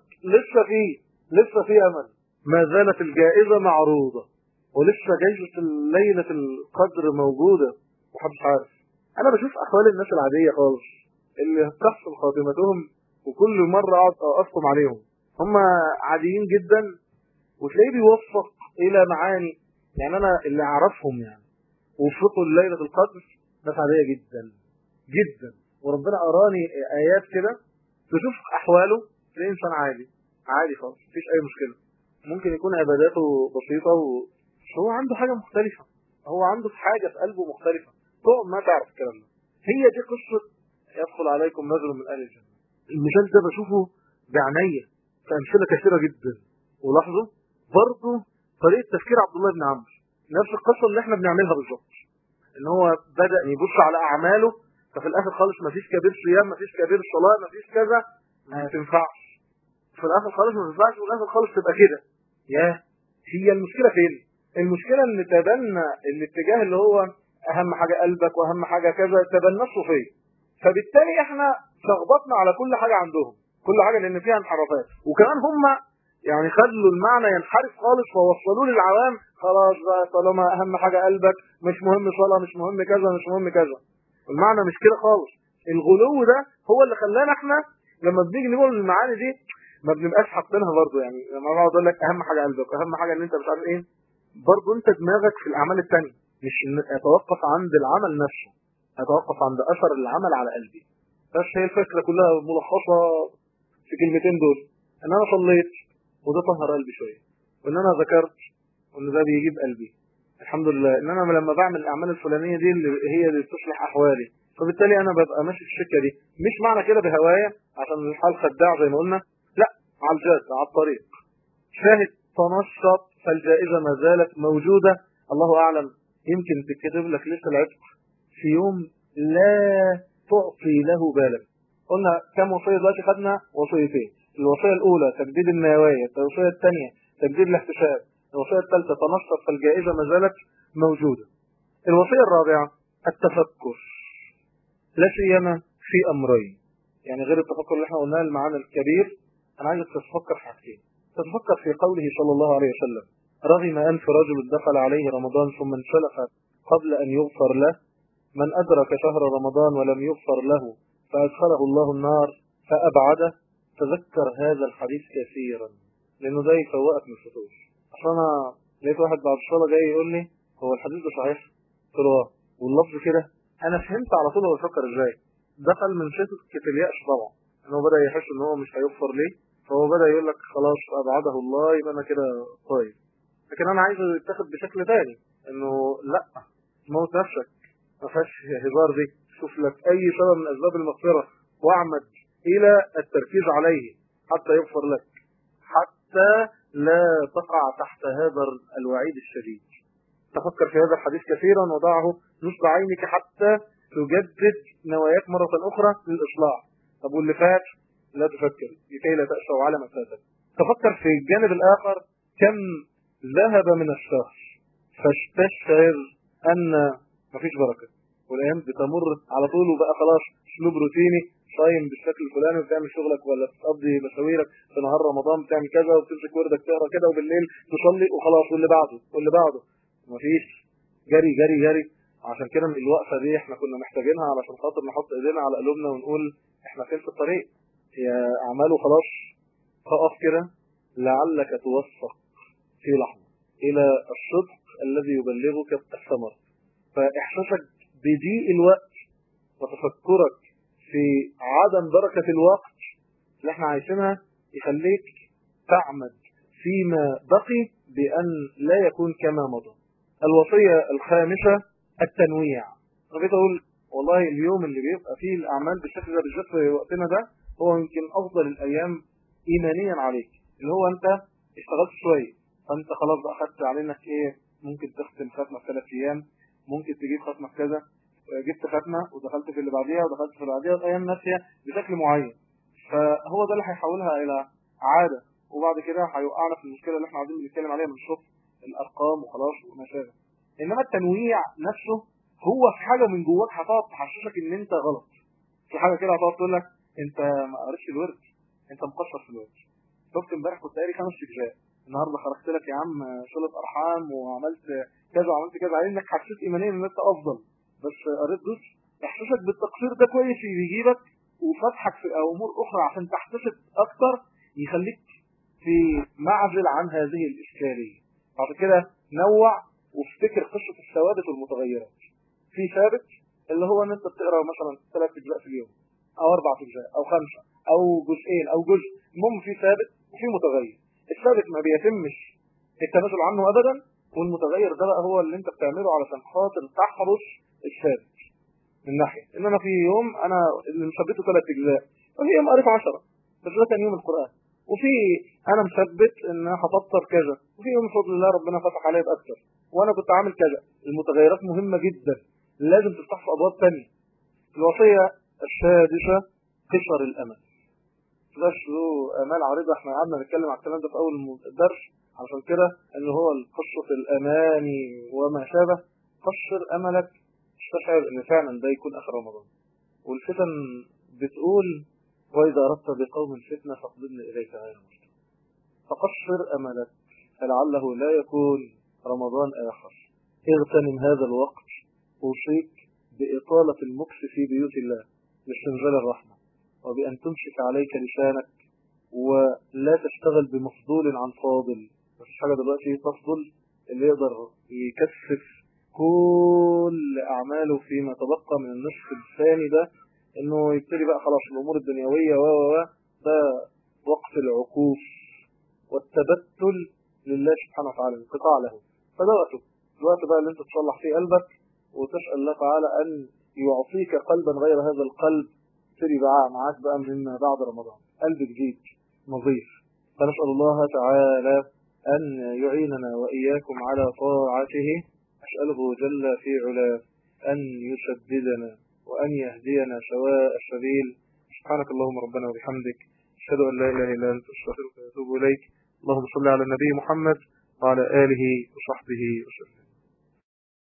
لسه في امل، ما زالت الجائزة معروضة، ولسه جايزة ليلة القدر موجودة ومحدش عارف. انا بشوف احوال الناس العادية خالص اللي تحصل خاتمتهم وكل مرة اقعد اقصم عليهم، هم عاديين جدا وتلاقيه بيوفق الى معاني. يعني انا اللي اعرفهم يعني وفقوا ليلة القدر ناس عادية جدا جدا، وربنا اراني ايات كده تشوف احواله تلاقيه انسان عادي خالص، مفيش اي مشكلة. ممكن يكون عباداته بسيطة هو عنده حاجة مختلفة، هو عنده حاجة في قلبه مختلفة، طبعا ما تعرف الكلام ده. هي دي قصة يدخل عليكم نزل من أهل الجنة. المثال ده بشوفه بعناية في أمثلة كثيرة جدا. ولاحظوا برضه طريقة تفكير عبد الله بن عمرو نفس القصة اللي احنا بنعملها بالظبط، ان هو بدأ يبص على أعماله ففي الآخر خالص مفيش كبير صيام، مفيش كبير صلاة، مفيش كذا، ما تنفعش. في الآخر خالص ما تنفعش، وفي الآخر خالص تبقى كده. هي المشكلة فين؟ المشكلة ان تبنى الاتجاه اللي هو اهم حاجة قلبك واهم حاجة كذا، تبنى الصوفية. فبالتالي احنا شخبطنا على كل حاجة عندهم، كل حاجة لان فيها انحرافات، وكمان هم يعني خلوا المعنى ينحرف خالص فوصلوه للعوام. خلاص بقى طالما اهم حاجة قلبك مش مهم صلاة، مش مهم كذا، مش مهم كذا. المعنى مش كده خالص. الغلو ده هو اللي خلانا احنا لما بنيجي نقول المعاني دي ما بنبقاش حاطينها برضه. يعني لما اقعد اقول لك اهم حاجه قلبك واهم حاجه ان انت مش عارف ايه، برضه انت دماغك في الاعمال الثانيه، مش ان اتوقف عند العمل نفسه، اتوقف عند اثر العمل على قلبي بس. هي الفكره كلها ملخصه في كلمتين دول، ان انا صليت وده طهر قلبي شويه، وان انا ذكرت وان ده بيجيب قلبي الحمد لله، ان انا لما بعمل الاعمال الفلانيه دي اللي هي اللي بتصلح احوالي، فبالتالي انا ببقى ماشي في السكه دي. مش معنى كده بهوايه عشان الحال خداع زي ما قلنا، لا، على الجاد على الطريق. شاهد تنشط، فالجائزة ما زالت موجودة. الله أعلم يمكن تكتب لك لسه العتق في يوم لا تعطي له بالا. قلنا كم وصية دلوقتي؟ خدنا وصيتين. الوصية الأولى تجديد النوايا، الوصية الثانية تجديد الاحتساب، الوصية الثالثة تنشط فالجائزة ما زالت موجودة. الوصية الرابعة التفكر، لا سيما في أمرين، يعني غير التفكر اللي احنا قلناه المعنى الكبير. أنا عايزك تتفكر في حاجتين. تتفكر في قوله صلى الله عليه وسلم: رغم أنف رجل دخل عليه رمضان ثم انسلخ قبل أن يغفر له، من أدرك شهر رمضان ولم يغفر له فأدخله الله النار فأبعده. تذكر هذا الحديث كثيرا لأنه ده يفوقك من الفطور. أصلا أنا لقيت واحد بعد الصلاة جاي يقول لي: هو الحديث ده صحيح؟ قلت له واللفظ كده. أنا فهمت على طول هو بيفكر إزاي. دخل من شدة اليأس طبعا، إنه بدأ يحس إن هو مش هيغفر ليه، فهو بدأ يقول لك خلاص أبعده الله يبقى أنا كده طيب. لكن أنا عايزه يتاخد بشكل ثاني، إنه لأ، موت نفسك، ما فيهاش هزار دي. شوف لك أي سبب من أسباب المغفرة واعمد إلى التركيز عليه حتى يغفر لك، حتى لا تقع تحت هذا الوعيد الشديد. تفكر في هذا الحديث كثيرا وضعه نصب عينك حتى تجدد نواياك مرة أخرى للإصلاح. طب واللي فات لا تفكر لكي لا تأسوا على ما فاتك. تفكر في الجانب الآخر: كم ذهب من الشهر فاستشعر أن مفيش بركة، والأيام بتمر على طول وبقى خلاص اسلوب روتيني، صايم بالشكل الفلاني وبتعمل شغلك ولا بتقضي مشاويرك في نهار رمضان بتعمل كذا وبتمسك وردك تقرا كده وبالليل تصلي وخلاص، واللي بعده واللي بعده مفيش. جري جري جري. عشان كده الوقفة دي احنا كنا محتاجينها علشان خاطر نحط ايدينا على قلوبنا ونقول احنا فين في الطريق. هي اعماله خلاص. فقف كده لعلك توفق في لحظة إلى الصدق الذي يبلغك الثمر. فإحساسك بضيق الوقت وتفكرك في عدم بركة الوقت اللي احنا عايشينها يخليك تعمد فيما بقي بأن لا يكون كما مضى. الوصية الخامسة التنويع. أنا بقيت أقول والله اليوم اللي بيبقى فيه الأعمال بالشكل ده بالذات في وقتنا ده هو يمكن أفضل الأيام إيمانيا عليك. اللي هو أنت اشتغلت شوية فأنت خلاص بقى خدت علينك إيه، ممكن تختم ختمة في 3 أيام، ممكن تجيب ختمة في كذا، جبت ختمة ودخلت في اللي بعديها ودخلت في اللي بعديها، الأيام ماشية بشكل معين. فهو ده اللي هيحولها إلى عادة، وبعد كده هيوقعنا في المشكلة اللي احنا عايزين نتكلم عليها من الصبح، الأرقام وخلاص وما شابه. إنما التنويع نفسه هو في حاجة من جواك هتقعد تحسسك إن أنت غلط. في حاجة كده هتقعد تقول لك أنت ما قريتش الورد، أنت مقصر في الورد. شفت امبارح كنت قاري 5 أجزاء، النهارده خرجت لك يا عم صلة أرحام وعملت كذا وعملت كذا، على إنك حسيت إيمانيا إن أنت أفضل، بس قريت جزء. إحساسك بالتقصير ده كويس يجيبك وفتحك في أمور أخرى عشان تحتسب أكتر، يخليك في معزل عن هذه الإشكالية. عشان كده نوع وافتكر قصة الثوابت والمتغيرات. في ثابت اللي هو ان انت بتقرا مثلا 3 اجزاء في اليوم او 4 اجزاء او 5 او جزئين او جزء، المهم في ثابت وفي متغير. الثابت ما بيتمش التنازل عنه ابدا، والمتغير ده بقى هو اللي انت بتعمله علشان خاطر تحرس الثابت. من ناحيه ان انا في يوم انا اللي مثبته 3 اجزاء، وفي يوم قريت 10 بس ده كان يوم القران، وفي انا مثبت ان انا هفطر كذا، وفي يوم بفضل الله ربنا فتح عليا باكثر وانا كنت عامل كذا. المتغيرات مهمه جدا، لازم تفتح في ابواب ثانيه. الوصيه السادسه قصر الامل. بس له امال عريضه، احنا قعدنا نتكلم على الكلام ده في اول الدرس، عشان كده اللي هو قصه الاماني وما شابه. قصر املك، استشعر ان فعلا ده يكون اخر رمضان، والفتن بتقول واذا اردت بقوم فتنه فاقبضني اليك غير مسلم. فقصر املك فلعله لا يكون رمضان اخر. اغتنم هذا الوقت، اوصيك باطاله المكث في بيوت الله لاستنزال الرحمه، وبأن تمسك عليك لسانك ولا تشتغل بمفضول عن فاضل. مفيش حاجة دلوقتي تفضل اللي يقدر يكثف كل أعماله فيما تبقى من النصف الثاني ده، إنه يبتدي بقى خلاص الأمور الدنيوية ده وقت العكوف والتبتل لله سبحانه وتعالى، انقطاع له. فده وقته، الوقت بقى اللي انت تصلح فيه قلبك وتسأل الله تعالى أن يعطيك قلبا غير هذا القلب، تري بقى معاك بقى من بعد رمضان قلب جديد نظيف. فنسأل الله تعالى أن يعيننا وإياكم على طاعته. أسأله جل في علاه أن يسددنا وأن يهدينا سواء السبيل. سبحانك اللهم ربنا وبحمدك، أشهد أن لا إله إلا أنت، أستغفرك وأتوب إليك. اللهم صل على النبي محمد وعلى آله وصحبه وسلم.